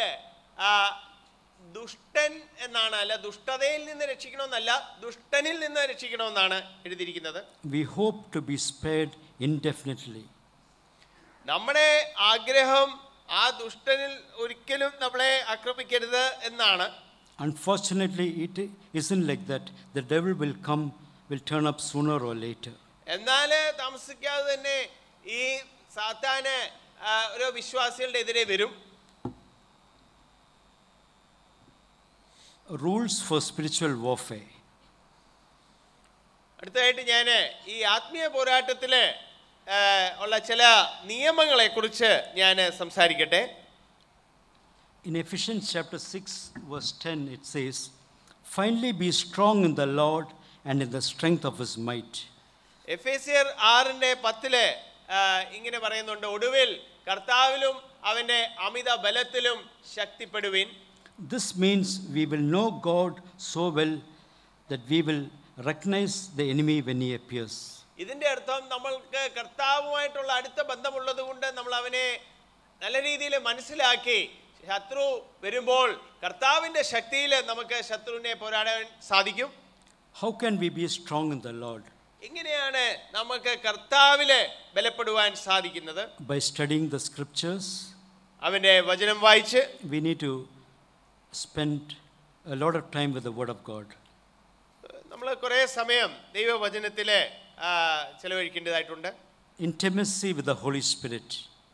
ദുഷ്ടൻ എന്നാണ്, അല്ല ദുഷ്ടതയിൽ നിന്ന് രക്ഷിക്കണമെന്നല്ല, ദുഷ്ടനിൽ നിന്ന് രക്ഷിക്കണമെന്നാണ് എഴുതിയിരിക്കുന്നത്. We hope to be spared indefinitely. നമ്മുടെ ആഗ്രഹം ആ ദുഷ്ടനിൽ ഒരിക്കലും നമ്മളെ ആക്രമിക്കരുത് എന്നാണ്. Unfortunately, it isn't like that. The devil will turn up sooner or later. എന്നാൽ താമസിക്കാതെ തന്നെ ഈ സാത്താന് ഓരോ വിശ്വാസികളുടെ എതിരെ വരും. Rules for spiritual warfare. അടുത്തതായിട്ട് ഞാൻ ഈ ആത്മീയ പോരാട്ടത്തില് ഉള്ള ചില നിയമങ്ങളെ കുറിച്ച് ഞാൻ സംസാരിക്കട്ടെ. In Ephesians chapter 6 verse 10 it says, "Finally be strong in the Lord and in the strength of his might." എഫേസ്യർ 6:10 ഇങ്ങനെ പറയുന്നുണ്ട്, ഒടുവിൽ കർത്താവിലും അവന്റെ അമിത ബലത്തിലും ശക്തിപ്പെടുവിൻ. This means we will know God so well that we will recognize the enemy when he appears. ഇതിന്റെ അർത്ഥം നമ്മൾക്ക് കർത്താവുമായിട്ടുള്ള അടുത്ത ബന്ധമുള്ളത് കൊണ്ട് നമ്മൾ അവനെ നല്ല രീതിയിൽ മനസ്സിലാക്കി ശത്രു വരുമ്പോൾ കർത്താവിന്റെ ശക്തിയിൽ നമുക്ക് ശത്രുവിനെ പോരാടാൻ സാധിക്കും. How can we be strong in the Lord? എങ്ങനെയാണ് നമുക്ക് കർത്താവില് ബലപ്പെടുവാൻ സാധിക്കുന്നത്? By studying the scriptures. അവന്റെ വചനം വായിച്ച്. We need to spend a lot of time with the word of God. നമ്മൾ കുറേ സമയം ദൈവവചനത്തിലെ ചെലവഴിക്കേണ്ടതായിട്ടുണ്ട്. Intimacy with the Holy Spirit.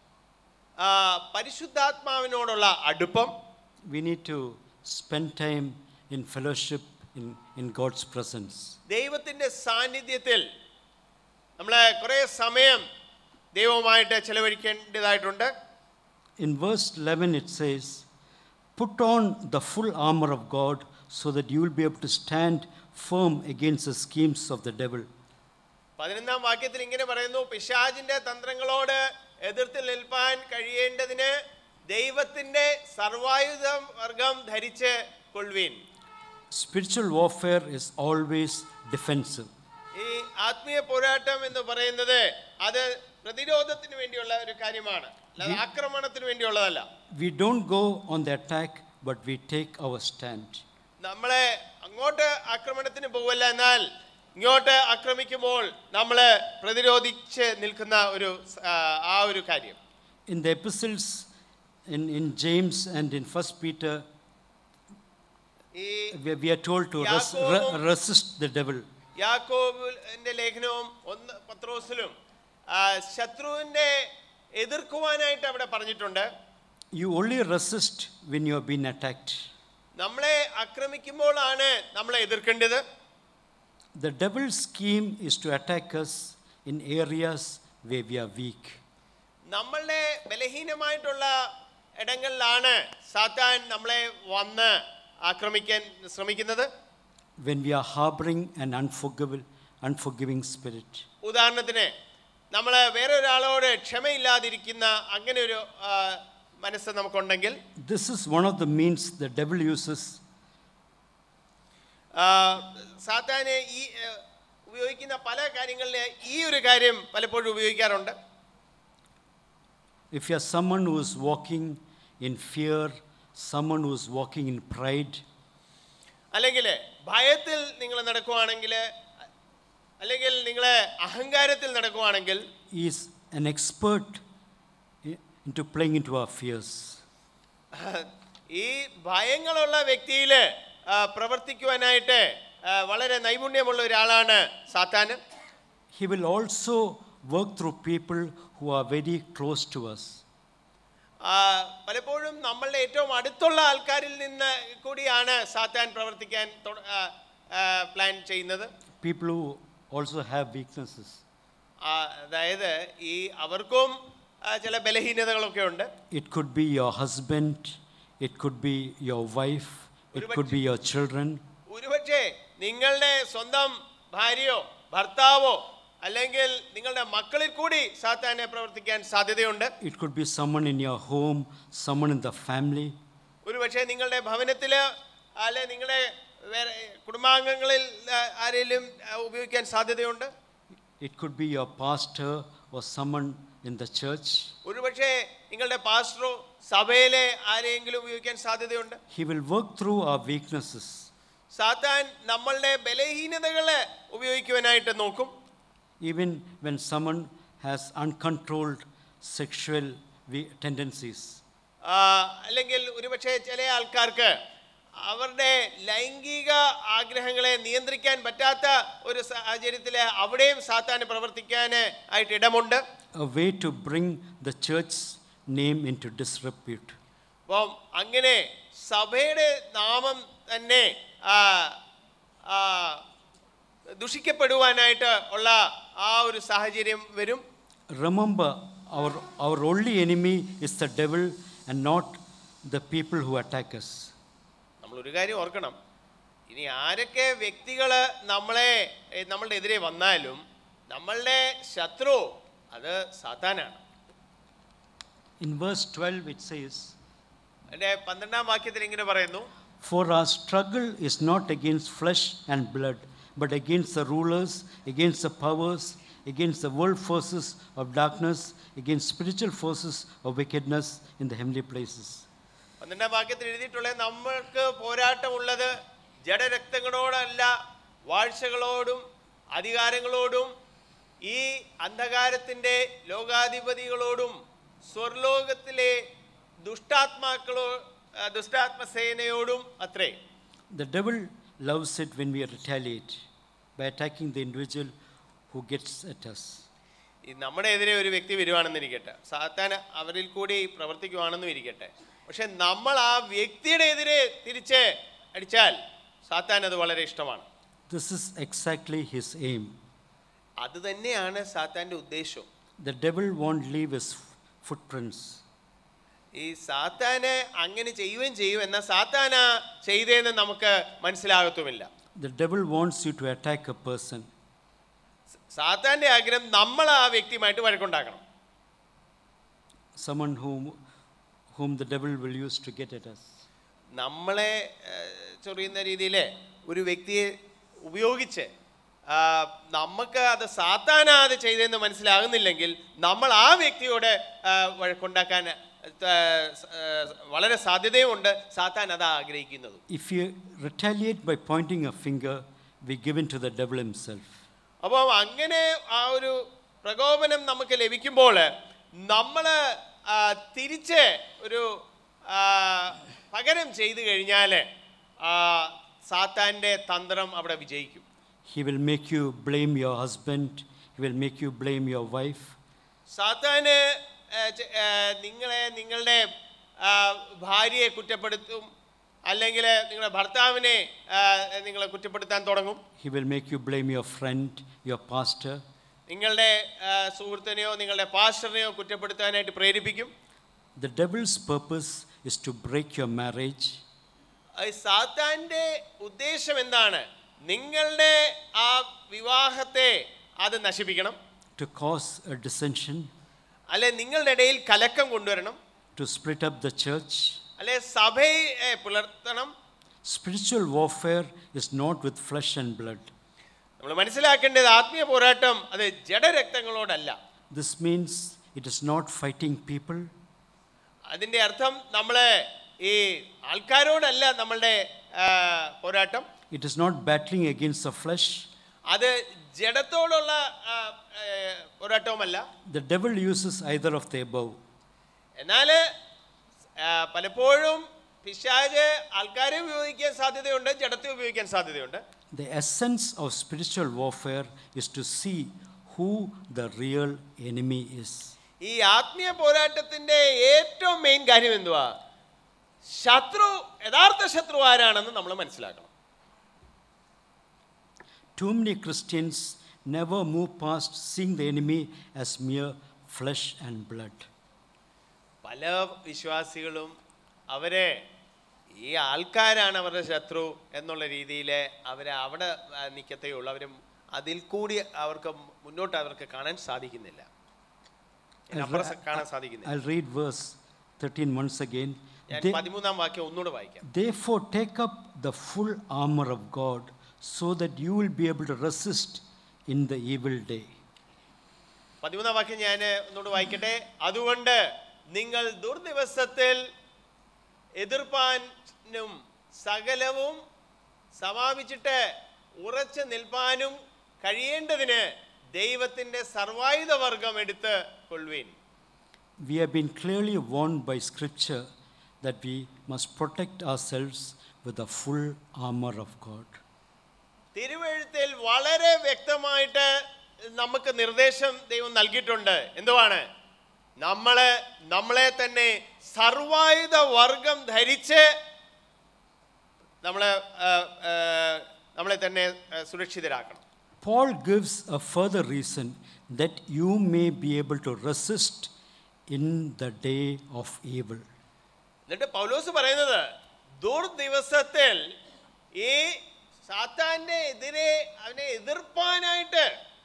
പരിശുദ്ധാത്മാവിനോടുള്ള അടുപ്പം. We need to spend time in fellowship in God's presence. ദൈവത്തിന്റെ സാന്നിധ്യത്തിൽ നമ്മൾ കുറേ സമയം ദൈവവുമായിട്ട് ചെലവഴിക്കേണ്ടതായിട്ടുണ്ട്. In verse 11 it says, "Put on the full armor of God so that you will be able to stand firm against the schemes of the devil." 11-ാം വാക്യത്തിൽ ഇങ്ങനെ പറയുന്നു, പിശാചിന്റെ തന്ത്രങ്ങളോട് എതിർത്ത് നിൽപ്പാൻ കഴിയേണ്ടതിന് ദൈവത്തിന്റെ സർവായുധ വർഗം ധരിച്ച് കൊള്ളുവിൻ. Spiritual warfare is always defensive. ഈ ആത്മീയ പോരാട്ടം എന്ന് പറയുന്നത് അത് പ്രതിരോധത്തിന് വേണ്ടിയുള്ള ഒരു കാര്യമാണ്, അല്ലാതെ ആക്രമണത്തിന് വേണ്ടിയുള്ളതല്ല. We don't go on the attack, but we take our stand. നമ്മളെ അങ്ങോട്ട് ആക്രമണത്തിന് പോവല്ല, എന്നാൽ ഇങ്ങോട്ട് ആക്രമിക്കുമ്പോൾ നമ്മൾ പ്രതിരോധിച്ച് നിൽക്കുന്ന ഒരു കാര്യം. In the epistles in James and in 1 Peter, we are told to resist the devil. യാക്കോബിന്റെ ലേഖനവും 1 പത്രോസിലും ശത്രുവിനെ എതിർക്കുവാനായിട്ട് അവിടെ പറഞ്ഞിട്ടുണ്ട്. You only resist when you have been attacked. നമ്മളെ ആക്രമിക്കുമ്പോഴാണ് നമ്മളെ എതിർക്കേണ്ടത്. The devil's scheme is to attack us in areas where we are weak. നമ്മളുടെ ബലഹീനമായിട്ടുള്ള ഇടങ്ങളിലാണ് സാത്താൻ നമ്മളെ വന്ന് ആക്രമിക്കാൻ ശ്രമിക്കുന്നത്. When we are harboring an unforgiving spirit. ഉദാഹരണത്തിന് നമ്മൾ വേറെ ഒരാളോട് ക്ഷമയില്ലാതിരിക്കുന്ന അങ്ങനെ ഒരു മനസ്സ് നമുക്കുണ്ടെങ്കിൽ, this is one of the means the devil uses. സാത്താനെ ഈ ഉപയോഗിക്കുന്ന പല കാര്യങ്ങളിൽ ഈ ഒരു കാര്യം പലപ്പോഴും ഉപയോഗിക്കാറുണ്ട്. If you are someone who is walking in fear, someone who is walking in pride, അല്ലെങ്കിൽ ഭയത്തിൽ നിങ്ങൾ നടക്കുവാണെങ്കിൽ, അല്ലെങ്കിൽ നിങ്ങൾ അഹങ്കാരത്തിൽ നടക്കുവാണെങ്കിൽ, he is an expert into playing into our fears. ഈ ഭയങ്ങളുള്ള വ്യക്തിയിൽ പ്രവർത്തിക്കുവാനായിട്ട് വളരെ നൈപുണ്യമുള്ള ഒരാളാണ് സാത്താൻ. He will also work through people who are very close to us. പലപ്പോഴും നമ്മളുടെ ഏറ്റവും അടുത്തുള്ള ആൾക്കാരിൽ നിന്ന് കൂടിയാണ് സാത്താൻ പ്രവർത്തിക്കാൻ പ്ലാൻ ചെയ്യുന്നത്. People who also have weaknesses. അതായത് ഈ അവർക്കും ചില ബലഹീനതകളൊക്കെ ഉണ്ട്. It could be your husband, It could be your wife. It could be your children. ഒരുപക്ഷെ നിങ്ങളുടെ സ്വന്തം ഭാര്യയോ ഭർത്താവോ അല്ലെങ്കിൽ നിങ്ങളുടെ മക്കളിൽ കൂടി സാത്താനെ പ്രവർത്തിക്കാൻ സാധ്യതയുണ്ട്. It could be someone in your home, someone in the family. ഒരുപക്ഷെ നിങ്ങളുടെ ഭവനത്തിൽ അല്ലെ നിങ്ങളുടെ കുടുംബാംഗങ്ങളിൽ ആരെങ്കിലും ഉപയോഗിക്കാൻ സാധ്യതയുണ്ട്. It could be your pastor or someone in the church. ഒരുപക്ഷെ നിങ്ങളുടെ പാസ്റ്ററോ സഭയിലെ ആരെങ്കിലും ഉപയോഗിക്കാൻ സാധ്യതയുണ്ട്. He will work through our weaknesses. സാത്താൻ നമ്മളുടെ ബലഹീനതകളെ ഉപയോഗിക്കുവാനായിട്ട് നോക്കും. Even when someone has uncontrolled sexual tendencies. അല്ലെങ്കിൽ ഒരുപക്ഷെ ചില ആൾക്കാർക്ക് അവരുടെ ലൈംഗിക ആഗ്രഹങ്ങളെ നിയന്ത്രിക്കാൻ പറ്റാത്ത ഒരു സാഹചര്യത്തിൽ അവിടെയും സാത്താൻ പ്രവർത്തിക്കാൻ ആയിട്ട് ഇടമുണ്ട്. A way to bring the church's name into disrepute. അപ്പം അങ്ങനെ സഭയുടെ നാമം തന്നെ ദുഷിക്കപ്പെടുവാനായിട്ട് ഉള്ള ആ ഒരു സാഹചര്യം വരും. Remember, our only enemy is the devil and not the people who attack us. നമ്മളൊരു കാര്യം ഓർക്കണം, ഇനി ആരൊക്കെ വ്യക്തികൾ നമ്മളുടെ എതിരെ വന്നാലും നമ്മളുടെ ശത്രു അത് സാത്താനാണ്. In verse 12 it says, അതിന്റെ 12-ാം വാക്യത്തിൽ ഇങ്ങനെ പറയുന്നു, For our struggle is not against flesh and blood, but against the rulers, against the powers, against the world forces of darkness, against spiritual forces of wickedness in the heavenly places. 12-ാം വാക്യത്തിൽ എഴുതിയിട്ടുള്ളത് നമ്മൾക്ക് പോരാട്ടമുള്ളത് ജഡരക്തങ്ങളോടല്ല, വാഴ്ചകളോടും അധികാരങ്ങളോടും ഈ അന്ധകാരത്തിൻ്റെ ലോകാധിപതികളോടും സ്വർലോകത്തിലെ ദുഷ്ടാത്മസേനയോടും അത്രേ. The devil loves it when we retaliate by attacking the individual who gets at us. ഈ നമ്മുടെ എതിരെ ഒരു വ്യക്തി വരുവാണെന്നിരിക്കട്ടെ, സാത്താൻ അവരിൽ കൂടി പ്രവർത്തിക്കുവാണെന്നും ഇരിക്കട്ടെ, പക്ഷെ നമ്മൾ ആ വ്യക്തിയുടെ എതിരെ തിരിച്ച് അടിച്ചാൽ സാത്താൻ അത് വളരെ ഇഷ്ടമാണ്. This is exactly his aim. അത് തന്നെയാണ് സാത്താൻ്റെ ഉദ്ദേശം. The devil won't leave his footprints. ഈ സാത്താന് അങ്ങനെ ചെയ്യുകയും ചെയ്യും, എന്നാൽ സാത്താനാ ചെയ്തതെന്ന് നമുക്ക് മനസ്സിലാകത്തുമില്ല. The devil wants you to attack a person. സാത്താന്റെ ആഗ്രഹം നമ്മൾ ആ വ്യക്തിയുമായിട്ട് വഴക്കുണ്ടാക്കണം. Someone whom the devil will use to get at us. നമ്മളെ ചൊറിയുന്ന രീതിയിൽ ഒരു വ്യക്തിയെ ഉപയോഗിച്ച് നമുക്ക് അത് സാത്താനാ അത് ചെയ്തതെന്ന് മനസ്സിലാകുന്നില്ലെങ്കിൽ നമ്മൾ ആ വ്യക്തിയോട് വഴക്കുണ്ടാക്കാൻ വളരെ സാധ്യതയുമുണ്ട്. സാത്താൻ അതാ ആഗ്രഹിക്കുന്നത്. If you retaliate by pointing a finger, we give in to the devil himself. അപ്പോൾ അങ്ങനെ ആ ഒരു പ്രകോപനം നമുക്ക് ലഭിക്കുമ്പോൾ നമ്മൾ തിരിച്ച് ഒരു പകരം ചെയ്തു കഴിഞ്ഞാൽ സാത്താൻ്റെ തന്ത്രം അവിടെ വിജയിക്കും. He will make you blame your husband. He will make you blame your wife. സാത്താന് നിങ്ങളുടെ ഭാര്യയെ കുറ്റപ്പെടുത്തും, അല്ലെങ്കിൽ നിങ്ങളുടെ ഭർത്താവിനെ നിങ്ങളെ കുറ്റപ്പെടുത്താൻ തുടങ്ങും. He will make you blame your friend, your pastor. നിങ്ങളുടെ സുഹൃത്തിനെയോ നിങ്ങളുടെ പാസ്റ്ററിനെയോ കുറ്റപ്പെടുത്താനായിട്ട് പ്രേരിപ്പിക്കും. The devil's purpose is to break your marriage. സാത്താന്റെ ഉദ്ദേശം എന്താണ്? നിങ്ങളുടെ ആ വിവാഹത്തെ അത് നശിപ്പിക്കണം. To cause a dissension. അല്ലെ നിങ്ങളുടെ ഇടയിൽ കലക്കം കൊണ്ടുവരണം. To split up the church. അല്ലെ സഭയെ പുലർത്തണം. Spiritual warfare is not with flesh and blood. നമ്മൾ മനസ്സിലാക്കേണ്ടത് ആത്മീയ പോരാട്ടം അത് ജഡരക്തങ്ങളോടല്ല. This means it is not fighting people. അതിൻ്റെ അർത്ഥം നമ്മളെ ഈ ആൾക്കാരോടല്ല നമ്മളുടെ പോരാട്ടം. It is not battling against the flesh. അത് ജഡത്തോടുള്ള പോരാട്ടവുമല്ല. The devil uses either of the above. എന്നാൽ പലപ്പോഴും പിശാച് ആൾക്കാരെ ഉപയോഗിക്കാൻ സാധ്യതയുണ്ട്, ജഡത്തെ ഉപയോഗിക്കാൻ സാധ്യതയുണ്ട്. The essence of spiritual warfare is to see who the real enemy is. ഈ ആത്മീയ പോരാട്ടത്തിന്റെ ഏറ്റവും മെയിൻ കാര്യം എന്തുവാ? യഥാർത്ഥ ശത്രു ആരാണെന്ന് നമ്മൾ മനസ്സിലാക്കണം. Too many Christians never move past seeing the enemy as mere flesh and blood. പല വിശ്വാസികളും അവരെ ഈ ആൾക്കാരാണ് അവരുടെ ശത്രു എന്നുള്ള രീതിയിൽ അവരെ അവിടെ നിൽക്കത്തേയുള്ളൂ. അവരും അതിൽ കൂടി അവർക്ക് മുന്നോട്ട് അവർക്ക് കാണാൻ സാധിക്കുന്നില്ല, കാണാൻ സാധിക്കുന്നില്ല. I'll read verse 13 once again. ഞാൻ 13-ാം വാക്യം ഒന്നുകൂടെ വായിക്കാം. Therefore take up the full armor of God so that you will be able to resist in the evil day. 13-ാം വാക്യം ഞാൻ ഒന്നുകൂടെ വായിക്കട്ടെ. അതുകൊണ്ട് നിങ്ങൾ ദുർദിവസത്തിൽ എതിർപ്പാനും സകലവും സമാപിച്ചിട്ട് ഉറച്ചു നിൽപ്പാനും കഴിയേണ്ടതിന് ദൈവത്തിന്റെ സർവായുധ വർഗം എടുത്ത് കൊള്ളുവിൻ. We have been clearly warned by scripture that we must protect ourselves with the full armor of God. തിരുവെഴുത്തിൽ വളരെ വ്യക്തമായിട്ട് നമുക്ക് നിർദ്ദേശം ദൈവം നൽകിയിട്ടുണ്ട്. എന്തുവാണ്? നമ്മളെ തന്നെ സർവായുധ വർഗം ധരിച്ച് നമ്മളെ തന്നെ സുരക്ഷിതരാക്കണം. Paul gives a further reason that you may be able to resist in the day of evil. എന്നിട്ട് പൗലോസ് പറയുന്നത് ദുർദിവസത്തിൽ ഈ സാത്താന്റെ എതിരെ അവനെ എതിർപ്പാനായിട്ട്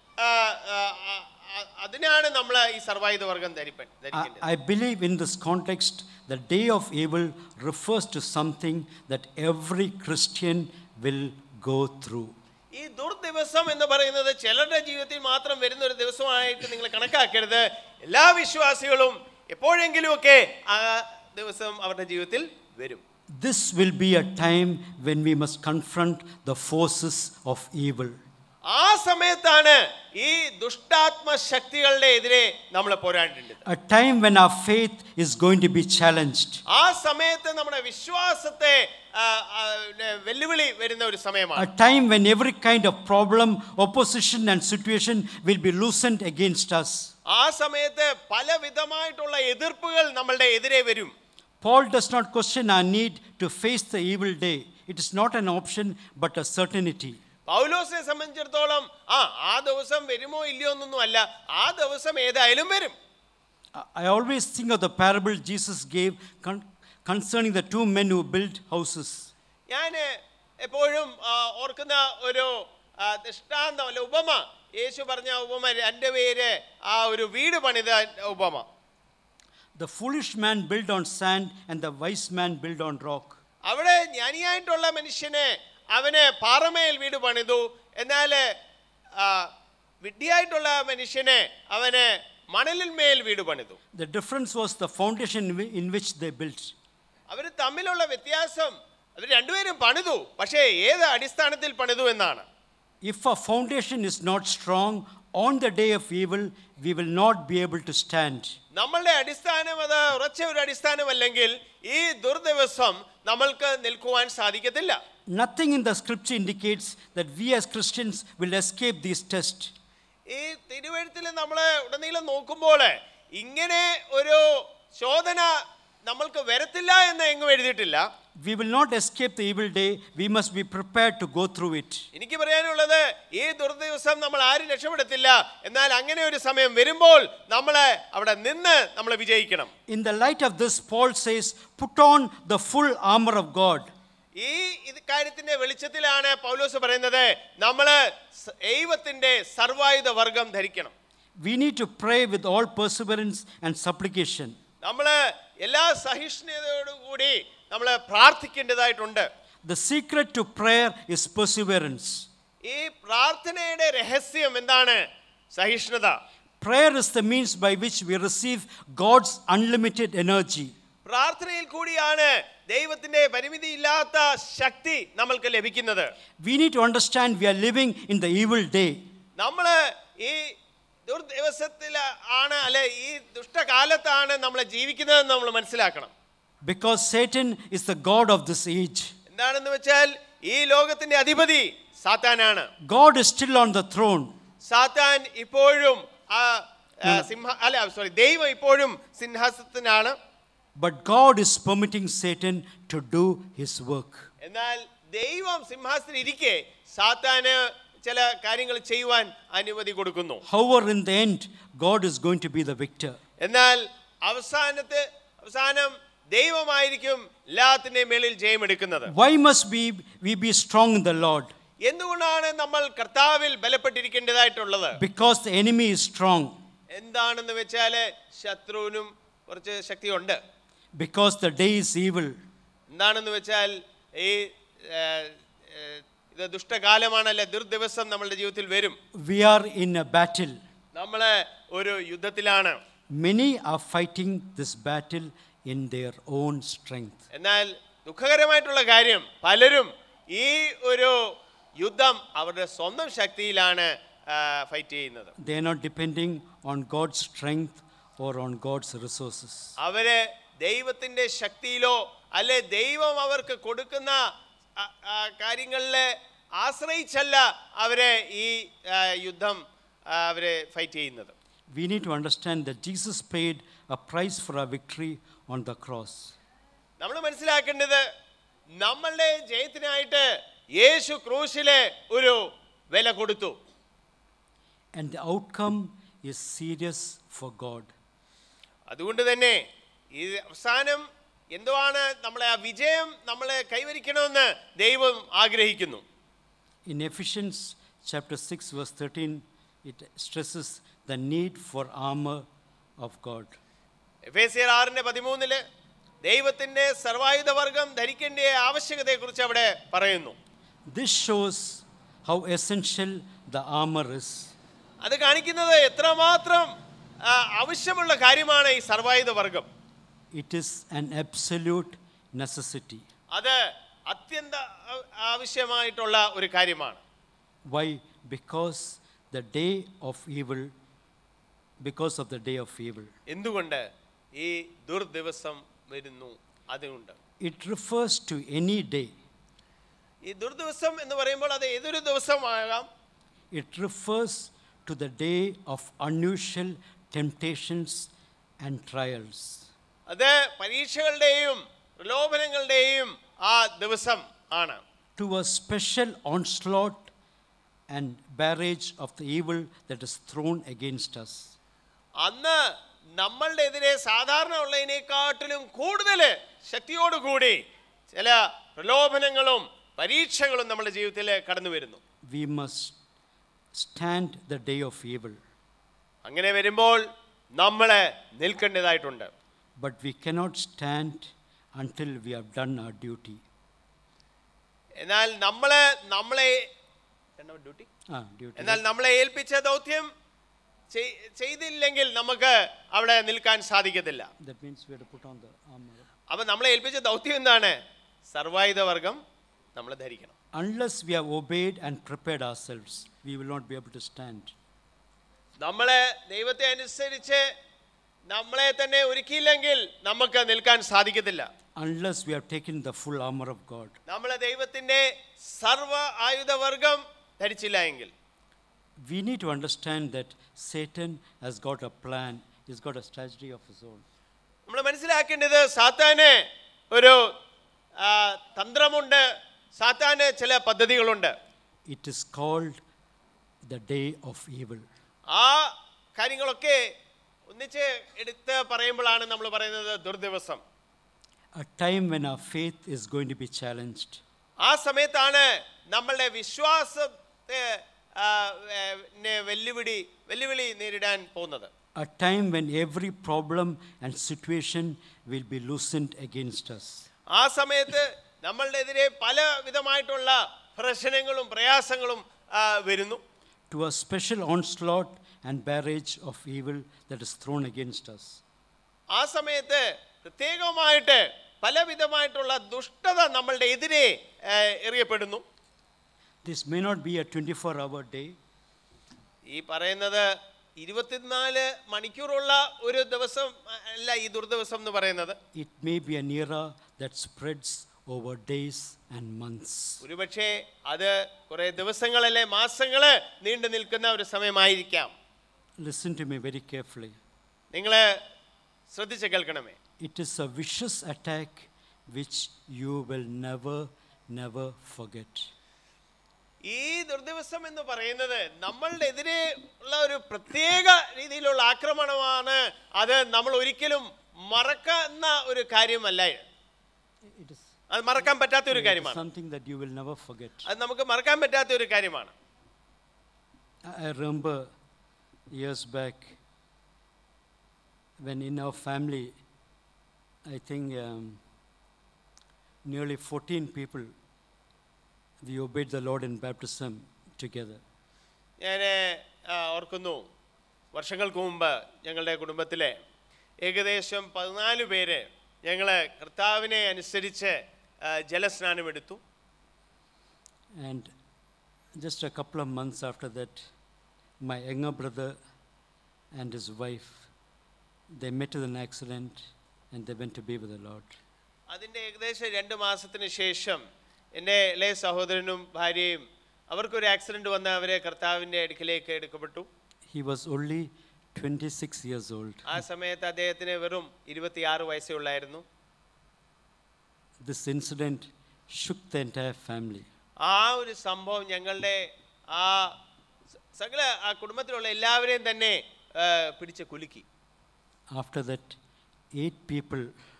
അതിനാണ് നമ്മൾ ഈ സർവായുധ വർഗം ധരിക്കേണ്ടത്. I believe in this context the day of evil refers to something that every Christian will go through. ഈ ദുർദിവസം എന്ന് പറയുന്നത് ചിലരുടെ ജീവിതത്തിൽ മാത്രം വരുന്ന ഒരു ദിവസമായിട്ട് നിങ്ങൾ കണക്കാക്കരുത്. എല്ലാ വിശ്വാസികളും എപ്പോഴെങ്കിലുമൊക്കെ ആ ദിവസം അവരുടെ ജീവിതത്തിൽ വരും. This will be a time when we must confront the forces of evil. ആ സമയത്താണ് ഈ ദുഷ്ടാത്മ ശക്തികളുടെ എതിരെ നമ്മൾ പോരാടേണ്ടത്. A time when our faith is going to be challenged. ആ സമയത്ത് നമ്മുടെ വിശ്വാസത്തെ വെല്ലുവിളി വരുന്ന ഒരു സമയമാണ്. A time when every kind of problem, opposition and situation will be loosened against us. ആ സമയത്ത് പലവിധമായിട്ടുള്ള എതിർപ്പുകൾ നമ്മളുടെ എതിരെ വരും. Paul does not question our need to face the evil day. It is not an option but a certainty. പൗലോസിനെ സംബന്ധിച്ചിടത്തോളം ആ ദിവസം വരുമോ ഇല്ലയോ എന്നൊന്നും അല്ല, ആ ദിവസം ഏതായാലും വരും. I always think of the parable Jesus gave concerning the two men who built houses. ഞാൻ എപ്പോഴും ഓർക്കുന്ന ഒരു ദൃഷ്ടാന്തം അല്ല ഉപമ, യേശു പറഞ്ഞ ഉപമ, രണ്ടുപേര് ആ ഒരു വീട് പണിത ഉപമ. The foolish man built on sand and the wise man built on rock. അവിടെ ജ്ഞാനിയായിട്ടുള്ള മനുഷ്യനെ അവന് പാറമേൽ വീട് പണിതു, എന്നാൽ വിഡ്ഢിയായിട്ടുള്ള മനുഷ്യനെ അവന് മണലിന്മേൽ വീട് പണിതു. The difference was the foundation in which they built. അവർ തമ്മിലുള്ള വ്യത്യാസം, അവർ രണ്ടുപേരും പണിതു, പക്ഷേ ഏത് അടിസ്ഥാനത്തിൽ പണിതു എന്നാണ്. If a foundation is not strong, on the day of evil we will not be able to stand. നമ്മളുടെ അടിസ്ഥാനം അത് ഉറച്ച ഒരു അടിസ്ഥാനമല്ലെങ്കിൽ ഈ ദുർദിവസം നമ്മൾക്ക് നിൽക്കുവാൻ സാധിക്കത്തില്ല. Nothing in the scripture indicates that we as Christians will escape these tests. ഈ തിരുവെഴുത്തിൽ നമ്മൾ ഉടനീളം നോക്കുമ്പോൾ ഇങ്ങനെ ഒരു ശോധന നമ്മൾക്ക് വരത്തില്ല എന്ന് എങ്ങും എഴുതിയിട്ടില്ല. We will not escape the evil day. We must be prepared to go through it. എനിക്ക് പറയാനുള്ളത് ഈ ദുർദിവസം നമ്മൾ ആരും രക്ഷപ്പെടത്തില്ല, എന്നാൽ അങ്ങനെ ഒരു സമയം വരുമ്പോൾ നമ്മൾ അവിടെ നിന്ന് നമ്മൾ വിജയിക്കണം. In the light of this, Paul says, put on the full armor of God. ഈ കാര്യത്തിന്റെ വെളിച്ചത്തിലാണ് പൗലോസ് പറയുന്നത് നമ്മൾ ദൈവത്തിന്റെ സർവായുധ വർഗം ധരിക്കണം. We need to pray with all perseverance and supplication. നമ്മൾ എല്ലാ സഹിഷ്ണുതയോടും കൂടി നമ്മൾ പ്രാർത്ഥിക്കേണ്ടതായിട്ടുണ്ട്. The secret to prayer is perseverance. ഈ പ്രാർത്ഥനയുടെ രഹസ്യം എന്താണ്? സഹിഷ്ണുത. Prayer is the means by which we receive God's unlimited energy. പ്രാർത്ഥനയിൽ കൂടിയാണ് ദൈവത്തിന്റെ പരിമിതിയില്ലാത്ത ശക്തി നമ്മൾക്ക് ലഭിക്കുന്നത്. We need to understand we are living in the evil day. നമ്മൾ ഈ ദുർദിവസത്തിലാണ് അല്ലെ ഈ ദുഷ്ടകാലത്താണ് നമ്മൾ ജീവിക്കുന്നതെന്ന് നമ്മൾ മനസ്സിലാക്കണം. Because Satan is the god of this age. എന്താണെന്ന് വെച്ചാൽ ഈ ലോകത്തിന്റെ അധിപതി സാത്താനാണ്. God is still on the throne. സാത്താൻ ഇപ്പോഴും ദൈവം ഇപ്പോഴും സിംഹാസനത്തിലാണ്. But God is permitting Satan to do his work. എന്നാൽ ദൈവം സിംഹാസനത്തിൽ ഇരിക്കെ സാത്താന് ചില കാര്യങ്ങൾ ചെയ്യുവാൻ അനുമതി കൊടുക്കുന്നു. However, in the end, God is going to be the victor. എന്നാൽ അവസാനം ദൈവമായിരിക്കും എല്ലാത്തിന്റെയും മേളിൽ ജയമെടുക്കുന്നത്. Why must we be strong in the Lord? എന്തുകൊണ്ടാണ് നമ്മൾ കർത്താവിൽ ബലപ്പെട്ടിരിക്കേണ്ടതായിട്ടുള്ളത്? Because the enemy is strong. എന്താണെന്ന് വെച്ചാല് ശത്രുവിനും കുറച്ച് ശക്തിയുണ്ട്. Because the day is evil. എന്താണെന്ന് വെച്ചാൽ ഈ ഇത് ദുഷ്ടകാലമാണല്ലേ, ദുർദിവസം നമ്മളുടെ ജീവിതത്തിൽ വരും. We are in a battle. നമ്മള് ഒരു യുദ്ധത്തിലാണ്. Many are fighting this battle in their own strength. എന്നാൽ ദുഃഖകരമായിട്ടുള്ള കാര്യം, പലരും ഈ ഒരു യുദ്ധം അവരുടെ സ്വന്തം ശക്തിയിലാണ് ഫൈറ്റ് ചെയ്യുന്നത്. They are not depending on God's strength or on God's resources. അവര് ദൈവത്തിന്റെ ശക്തിയിലോ അല്ലെ ദൈവം അവർക്ക് കൊടുക്കുന്ന കാര്യങ്ങളിലെ ആശ്രയിച്ചല്ല അവരെ ഈ യുദ്ധം അവരെ ഫൈറ്റ് ചെയ്യുന്നത്. We need to understand that Jesus paid a price for our victory on the cross. നമ്മൾ മനസ്സിലാക്കേണ്ടത് നമ്മളുടെ ജയത്തിനായിട്ട് യേശു ക്രൂശിലെ ഒരു വില കൊടുത്തു. And the outcome is serious for God. അതുകൊണ്ട് തന്നെ ഈ അവസാനം എന്തുവാണ്, നമ്മളെ ആ വിജയം നമ്മളെ കൈവരിക്കണമെന്ന് ദൈവം ആഗ്രഹിക്കുന്നു. In Ephesians chapter 6 verse 13 it stresses the need for armor of God. എഫേസ്യർ 6:13 ദൈവത്തിന്റെ സർവായുധ വർഗം ധരിക്കേണ്ട ആവശ്യകതയെക്കുറിച്ച് അവിടെ പറയുന്നു. This shows how essential the armor is. അത് കാണിക്കുന്നത് എത്രമാത്രം ആവശ്യമുള്ള കാര്യമാണ് ഈ സർവായുധ വർഗം. It is an absolute necessity. അത് അത്യന്ത ആവശ്യമായിട്ടുള്ള ഒരു കാര്യമാണ്. Why? Because the day of evil, because of the day of evil. എന്തുകൊണ്ട് ഈ ദുർദിവസം വരുന്നു? അതുകൊണ്ട്. It refers to any day. ഈ ദുർദിവസം എന്ന് പറയുമ്പോൾ അത് ഏതൊരു ദിവസമാകാം. It refers to the day of unusual temptations and trials. അത് പരീക്ഷകളുടെയും പ്രലോഭനങ്ങളുടെയും ആ ദിവസം ആണ്. To a special onslaught and barrage of the evil that is thrown against us. അന്ന് നമ്മളുടെ എതിരെ സാധാരണ ഉള്ളതിനേക്കാട്ടിലും കൂടുതൽ ശക്തിയോടുകൂടി ചില പ്രലോഭനങ്ങളും പരീക്ഷകളും നമ്മുടെ ജീവിതത്തിൽ കടന്നു വരുന്നു. We must stand the day of evil. അങ്ങനെ വരുമ്പോൾ നമ്മൾ നിൽക്കേണ്ടതായിട്ടുണ്ട്. But we cannot stand until we have done our duty. എന്നാൽ നമ്മളെ ഏൽപ്പിച്ച ദൗത്യം ചെയ്തില്ലെങ്കിൽ നമുക്ക് അവിടെ നിൽക്കാൻ സാധിക്കത്തില്ല. That means we have to put on the armor. അപ്പൊ നമ്മളെ ഏൽപ്പിച്ച ദൗത്യം എന്താണ്? സർവായുധ വർഗം നമ്മൾ ധരിക്കണം. Unless we have obeyed and prepared ourselves, we will not be able to stand. നമ്മളെ ദൈവത്തെ അനുസരിച്ച് നമ്മളെ തന്നെ ഒരുക്കിയില്ലെങ്കിൽ നമുക്ക് നിൽക്കാൻ സാധിക്കത്തില്ല. Unless we have taken the full armor of God. നമ്മളെ ദൈവത്തിന്റെ സർവ ആയുധ വർഗം ധരിച്ചില്ല എങ്കിൽ. We need to understand that Satan has got a plan. He's got a strategy of his own. നമ്മൾ മനസ്സിലാക്കേണ്ടത് സാത്താന് ഒരു തന്ത്രമുണ്ട്, സാത്താന് ചില പദ്ധതികളുണ്ട്. It is called the day of evil. ആ കാര്യങ്ങളൊക്കെ ഒന്നിച്ച് എടുത്ത് പറയുമ്പോഴാണ് നമ്മൾ പറയുന്നത് ദുർദിവസം. A time when our faith is going to be challenged. ആ സമയത്താണ് നമ്മളുടെ വിശ്വാസത്തെ വെല്ലുവിളി നേരിടാൻ പോകുന്നത്. A time when every problem and situation will be loosened against us. ആ സമയത്ത് നമ്മളുടെ എതിരെ പല വിധമായിട്ടുള്ള പ്രശ്നങ്ങളും പ്രയാസങ്ങളും വരുന്നു. To a special onslaught and barrage of evil that is thrown against us. ആ സമയത്ത് പ്രത്യേകമായിട്ട് പലവിധമായിട്ടുള്ള ദുഷ്ടത നമ്മളുടെ എതിരെ എറിയപ്പെടുന്നു. This may not be a 24-hour day. ഈ പറയുന്നത് 24 മണിക്കൂറുള്ള ഒരു ദിവസം അല്ല ഈ ദുർദിവസം എന്ന് പറയുന്നത്. It may be an era that spreads over days and months. ഒരുപക്ഷേ അത് കുറെ ദിവസങ്ങളല്ലേ മാസങ്ങള് നീണ്ടു നിൽക്കുന്ന ഒരു സമയമായിരിക്കാം. Listen to me very carefully. നിങ്ങൾ ശ്രദ്ധിച്ച് കേൾക്കണമേ. It is a vicious attack which you will never forget. ഈ ദുർദിവസം എന്ന് പറയുന്നത് നമ്മളുടെ എതിരെ ഉള്ള ഒരു പ്രത്യേക രീതിയിലുള്ള ആക്രമണമാണ്. അത് നമ്മൾ ഒരിക്കലും മറക്കുന്ന ഒരു കാര്യമല്ല. It is അത് മറക്കാൻ പറ്റാത്ത ഒരു കാര്യമാണ്. something that you will never forget. അത് നമുക്ക് മറക്കാൻ പറ്റാത്ത ഒരു കാര്യമാണ്. I remember years back when in our family, I think nearly 14 people, we obeyed the Lord in baptism together. ഞാൻ ഓർക്കുന്നു, വർഷങ്ങൾക്ക് മുമ്പ് ഞങ്ങളുടെ കുടുംബത്തിലെ ഏകദേശം 14 പേര് ഞങ്ങൾ കർത്താവിനെ അനുസരിച്ച് ജലസ്നാനം എടുത്തു. And just a couple of months after that, my younger brother and his wife, they met with an accident and they went to be with the Lord. അതിൻ്റെ ഏകദേശം 2 മാസത്തിന് ശേഷം എൻ്റെ ഇളയ സഹോദരനും ഭാര്യയും അവർക്കൊരു ആക്സിഡൻറ്റ് വന്ന് അവരെ കർത്താവിൻ്റെ അടുക്കിലേക്ക് എടുക്കപ്പെട്ടു. He was only 26 years old. ആ സമയത്ത് അദ്ദേഹത്തിന് വെറും 26 വയസ്സേ ഉള്ളായിരുന്നു. This incident shook the entire family. ആ ഒരു സംഭവം ഞങ്ങളുടെ സകല കുടുംബത്തിലുള്ള എല്ലാവരെയും തന്നെ പിടിച്ച് കുലുക്കി. After that, 8 people,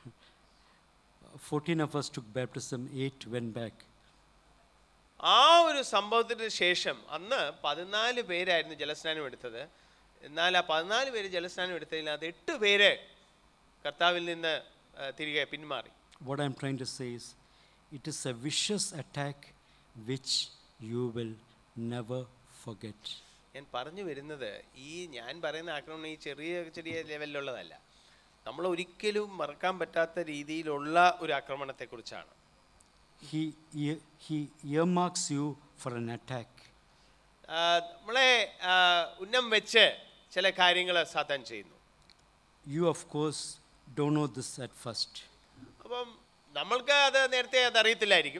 14 of us took baptism, 8 went back. ആ ഒരു സംഭവത്തിന് ശേഷം അന്ന് 14 പേരായിരുന്നു ജലസ്നാനം എടുത്തത്. എന്നാൽ ആ 14 പേര് ജലസ്നാനം എടുത്തതിൽ അത് 8 പേര് കർത്താവിൽ നിന്ന് തിരികെ പിന്മാറി. What I'm trying to say is, it is a vicious attack which you will never forget. ഞാൻ പറഞ്ഞു വരുന്നത്, ഞാൻ പറയുന്ന ആക്രമണം ഈ ചെറിയ ലെവലിലുള്ളതല്ല. നമ്മൾ ഒരിക്കലും മറക്കാൻ പറ്റാത്ത രീതിയിലുള്ള ഒരു ആക്രമണത്തെക്കുറിച്ചാണ്. He earmarks you for an attack. നമ്മളെ ഉന്നം വെച്ച് ചില കാര്യങ്ങൾ സാത്താൻ ചെയ്യുന്നു. You of course don't know this at first. അപ്പം നമ്മൾക്ക് അത് നേരത്തെ അതറിയത്തില്ലായിരിക്കും.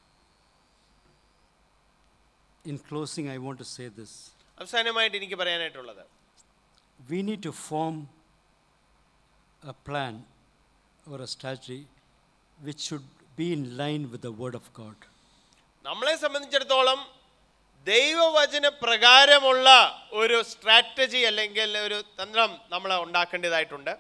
In closing, I want to say this. അവസാനമായിട്ട് എനിക്ക് പറയാനായിട്ടുള്ളത്, We need to form a plan or a strategy which should be in line with the Word of God. നമ്മളെ സംബന്ധിച്ചിടത്തോളം ദൈവവചന പ്രകാരമുള്ള ഒരു സ്ട്രാറ്റജി അല്ലെങ്കിൽ ഒരു തന്ത്രം നമ്മൾ ഉണ്ടാക്കേണ്ടതായിട്ടുണ്ട്.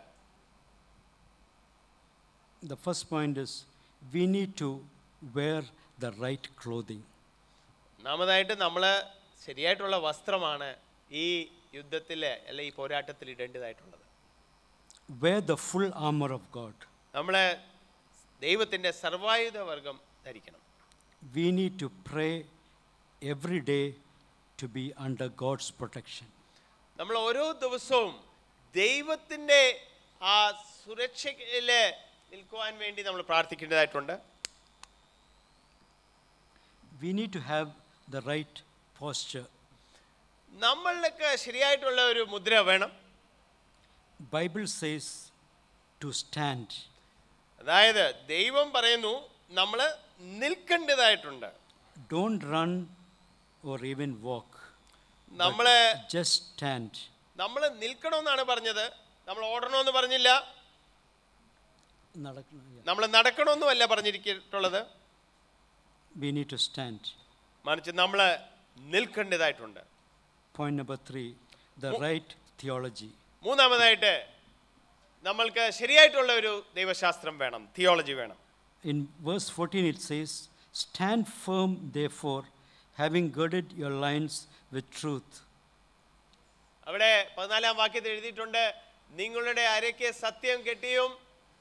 The first point is, we need to wear the right clothing. ഒന്നാമതായിട്ട് നമ്മൾ ശരിയായിട്ടുള്ള വസ്ത്രമാണ് ഈ യുദ്ധത്തിൽ അല്ലെ ഈ പോരാട്ടത്തിൽ ഇടേണ്ടതായിട്ടുള്ളത്. Wear the full armor of God. നമ്മൾ ദൈവത്തിൻ്റെ സർവായുധ വർഗം ധരിക്കണം. We need to pray every day to be under God's protection. നമ്മൾ ഓരോ ദിവസവും ദൈവത്തിൻ്റെ ആ സുരക്ഷയിൽ നിൽക്കുവാൻ വേണ്ടി നമ്മൾ പ്രാർത്ഥിക്കേണ്ടതായിട്ടുണ്ട്. We need to have the right posture. നമ്മൾക്ക് ശരിയായിട്ടുള്ള ഒരു മുദ്ര വേണം. Bible says to stand. അതായത് ദൈവം പറയുന്നു നമ്മൾ നിൽക്കേണ്ടതായിട്ടുണ്ട്. Don't run or even walk. നമ്മൾ Just stand. നമ്മൾ നിൽക്കണമെന്നാണ് പറഞ്ഞത്. നമ്മൾ ഓടണമെന്ന് പറഞ്ഞില്ല. നമ്മൾ നടക്കണമെന്നുമല്ല പറഞ്ഞിരിച്ചിട്ടുള്ളത്. We need to stand. മറിച്ച് നമ്മൾ നിൽക്കേണ്ടതായിട്ടുണ്ട്. Point number 3, the right theology. മൂന്നാമതായിട്ട് നമ്മൾക്ക് ശരിയായിട്ടുള്ള ഒരു ദൈവശാസ്ത്രം വേണം, തിയോളജി വേണം. In verse 14 it says, stand firm therefore, having girded your loins with truth. അവിടെ 14-ാം വാക്യത്തിൽ എഴുതിയിട്ടുണ്ട്, നിങ്ങളുടെ അരയ്ക്ക് സത്യം കെട്ടിയും.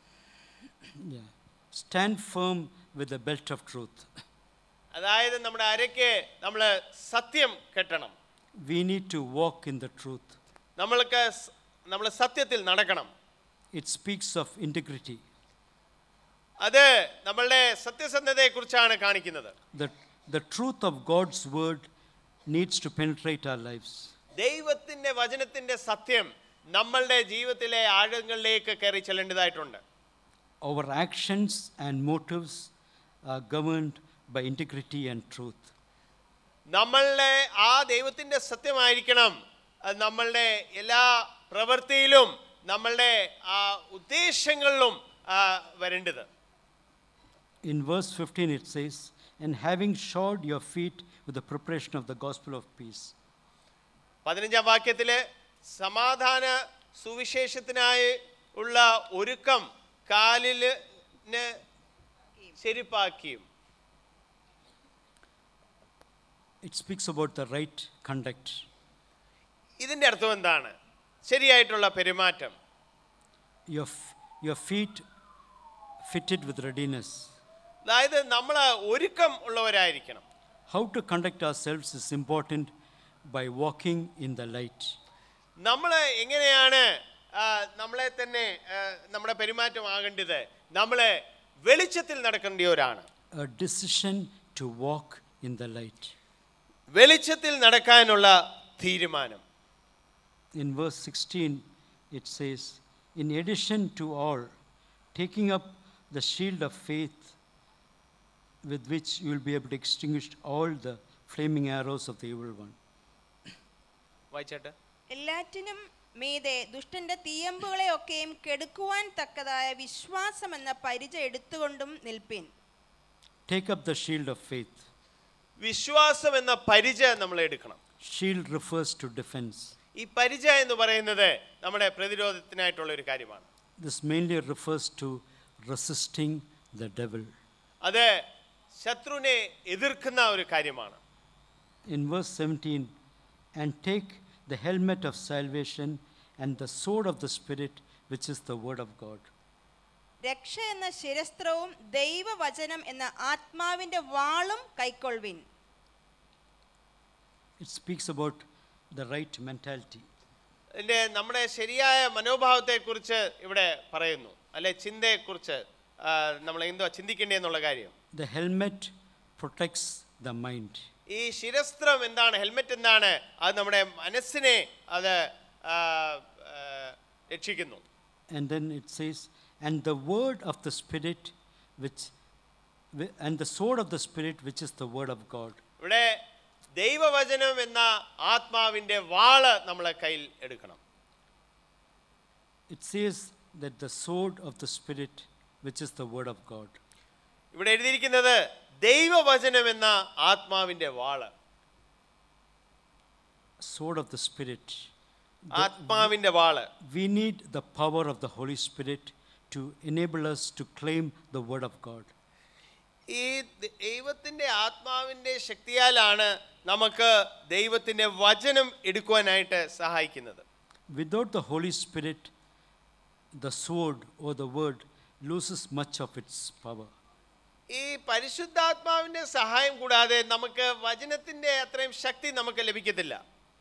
Stand firm with the belt of truth. അതായത് നമ്മുടെ അരയ്ക്ക് നമ്മൾ സത്യം കെട്ടണം. We need to walk in the truth. നമ്മൾ സത്യത്തിൽ നടക്കണം. It speaks of integrity. അത് നമ്മളുടെ സത്യസന്ധതയെക്കുറിച്ചാണ് കാണിക്കുന്നത്. The truth of God's word needs to penetrate our lives. ദൈവത്തിന്റെ വചനത്തിന്റെ സത്യം നമ്മളുടെ ജീവിതത്തിലെ ആഴങ്ങളിലേക്ക് കയറി ചെല്ലേണ്ടതായിട്ടുണ്ട്. Our actions and motives are governed by integrity and truth. നമ്മളുടെ ആ ദൈവത്തിന്റെ സത്യമായിരിക്കണം നമ്മളുടെ എല്ലാ പ്രവൃത്തിയിലും നമ്മളുടെ ആ ഉദ്ദേശങ്ങളിലും വരേണ്ടത്. In verse 15 it says, and having shod your feet with the preparation of the gospel of peace. 15-ാം വാക്യത്തില് സമാധാന സുവിശേഷത്തിനായി ഉള്ള ഒരുക്കം കാലിന് ചെരുപ്പാക്കിയും. It speaks about the right conduct. ഇതിന്റെ അർത്ഥം എന്താണ്? ശരിയായിട്ടുള്ള പെരുമാറ്റം. Your feet fitted with readiness. അതായത് നമ്മൾ ഒരുക്കം ഉള്ളവരായിരിക്കണം. How to conduct ourselves is important by walking in the light. നമ്മൾ എങ്ങനെയാണ് നമ്മളെ തന്നെ നമ്മുടെ പെരുമാറ്റം ആകേണ്ടത്? നമ്മൾ വെളിച്ചത്തിൽ നടക്കേണ്ടവരാണ്. A decision to walk in the light. വെളിച്ചത്തിൽ നടക്കാനുള്ള തീരുമാനം. In verse 16 it says, in addition to all, taking up the shield of faith with which you will be able to extinguish all the flaming arrows of the evil one. വായിച്ചേട്ടെ. എല്ലാറ്റിനും മീതെ ദുഷ്ടന്റെ തീയമ്പുകളെ ഒക്കെയും കെടുക്കുവാൻ തക്കതായ വിശ്വാസം എന്ന പരിച എടുത്തുകൊണ്ടും നിൽപ്പിൻ. Take up the shield of faith. വിശ്വാസം എന്ന പരിച നമ്മൾ എടുക്കണം. Shield refers to defense. ഈ പരിച എന്ന് പറയുന്നത് നമ്മുടെ പ്രതിരോധത്തിനായിട്ടുള്ള ഒരു കാര്യമാണ്. This mainly refers to resisting the devil. അത് ശത്രുവിനെ എതിർക്കുന്ന ഒരു കാര്യമാണ്. In verse 17, and take the helmet of salvation and the sword of the Spirit, which is the word of God. രക്ഷ എന്ന ശിരസ്ത്രവും ദൈവവചനം എന്ന ആത്മാവിന്റെ വാളും കൈക്കൊള്ളുവിൻ. It speaks about the right mentality. നമ്മുടെ ശരിയായ മനോഭാവത്തെക്കുറിച്ച് ഇവിടെ പറയുന്നു, അല്ലെ ചിന്തയെക്കുറിച്ച് നമ്മൾ എന്തോ ചിന്തിക്കേണ്ടതെന്നുള്ള കാര്യം. The helmet protects the mind. ഈ ശിരസ്ത്രം എന്താണ്? ഹെൽമെറ്റ് എന്താണ്? അത് നമ്മുടെ മനസ്സിനെ അത് രക്ഷിക്കുന്നു. And then it says, and the word of the Spirit, and the sword of the Spirit, which is the word of God. ഇവിടെ ദൈവവചനം എന്ന ആത്മാവിന്റെ വാള് നമ്മളെ കയ്യിൽ എടുക്കണം. It says that the sword of the Spirit, which is the word of God. ഇവിടെ എഴുതിയിരിക്കുന്നത് ദൈവവചനം എന്ന ആത്മാവിന്റെ വാള്. Sword of the Spirit. ആത്മാവിന്റെ വാള്. We need the power of the Holy Spirit to enable us to claim the word of God. ഈ ദൈവത്തിന്റെ ആത്മാവിന്റെ ശക്തിയാലാണ് നമുക്ക് ദൈവത്തിന്റെ വചനം എടുക്കുവാനായിട്ട് സഹായിക്കുന്നത്. Without the Holy Spirit, the sword or the word loses much of its power. ഈ പരിശുദ്ധാത്മാവിന്റെ സഹായം കൂടാതെ നമുക്ക് വചനത്തിന്റെ അത്രയും ശക്തി നമുക്ക് ലഭിക്കത്തില്ല.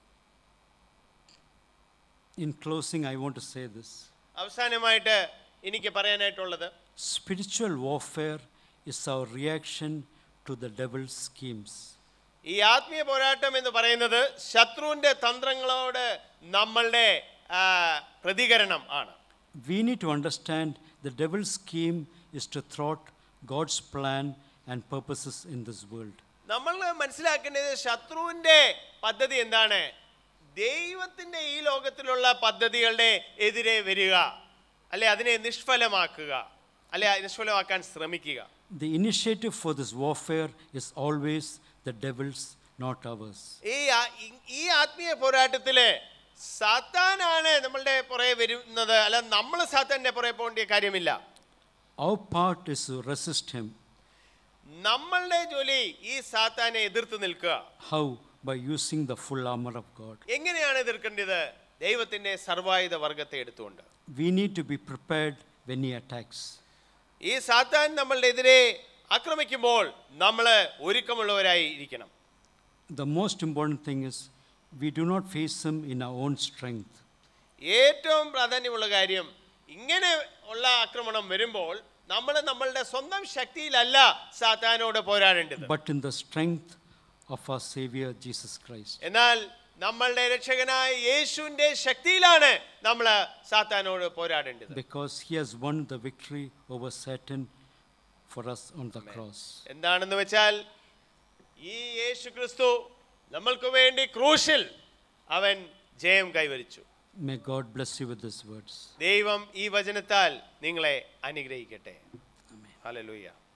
In closing, I want to say this. അവസാനമായിട്ട് എനിക്ക് പറയാനായിട്ടുള്ളത്, spiritual warfare is our reaction to the devil's schemes. ഈ ആത്മീയ പോരാട്ടം എന്ന് പറയുന്നത് ശത്രുവിന്റെ തന്ത്രങ്ങളോട് നമ്മളുടെ പ്രതികരണം ആണ്. We need to understand the devil's scheme is to thwart God's plan and purposes in this world. നമ്മൾ മനസ്സിലാക്കേണ്ടത് ശത്രുവിന്റെ പദ്ധതി എന്താണ്? ദൈവത്തിന്റെ ഈ ലോകത്തിലുള്ള പദ്ധതികളുടെ എതിരെ വരിക, അല്ലെ അതിനെ നിഷ്ഫലമാക്കുക, അല്ലെ നിഷ്ഫലമാക്കാൻ ശ്രമിക്കുക. The initiative for this warfare is always the devil's, not ours. ഈ ആത്മീയ പോരാട്ടത്തില് സാത്താനാണ് നമ്മളുടെ പുറകെ വരുന്നത്, അല്ല നമ്മൾ സാത്താന്റെ പുറകെ പോകേണ്ട കാര്യമില്ല. Our part is to resist him. നമ്മളുടെ ജോലി ഈ സാത്താനെ എതിർത്ത് നിൽക്കുക. How? By using the full armor of God. എങ്ങനെയാണ് എതിർക്കേണ്ടത്? ദൈവത്തിന്റെ സർവായുധ വർഗത്തെ എടുത്തുകൊണ്ട്. We need to be prepared when he attacks. ഈ സാത്താൻ നമ്മളുടെ എതിരെ ആക്രമിക്കുമ്പോൾ നമ്മൾ ഒരുക്കമുള്ളവരായി ഇരിക്കണം. The most important thing is we do not face him in our own strength. ഏറ്റവും പ്രാധാന്യമുള്ള കാര്യം, ഇങ്ങനെ ഉള്ള ആക്രമണം വരുമ്പോൾ നമ്മൾ നമ്മളുടെ സ്വന്തം ശക്തിയിലല്ല സാത്താനോട് പോരാടേണ്ടത്, but in the strength of our Savior Jesus Christ. എന്നാൽ നമ്മളുടെ രക്ഷകനായ യേശുവിന്റെ ശക്തിയിലാണ് നമ്മൾ സാത്താനോട് പോരാടേണ്ടത്. Because he has won the victory over Satan for us on the cross. എന്താണെന്ന് വെച്ചാൽ ഈ യേശു ക്രിസ്തു നമ്മൾക്ക് വേണ്ടി ക്രൂശിൽ അവൻ ജയം കൈവരിച്ചു. May God bless you with these words. ദൈവം ഈ വചനത്താൽ നിങ്ങളെ അനുഗ്രഹിക്കട്ടെ. ഹല്ലേലൂയ.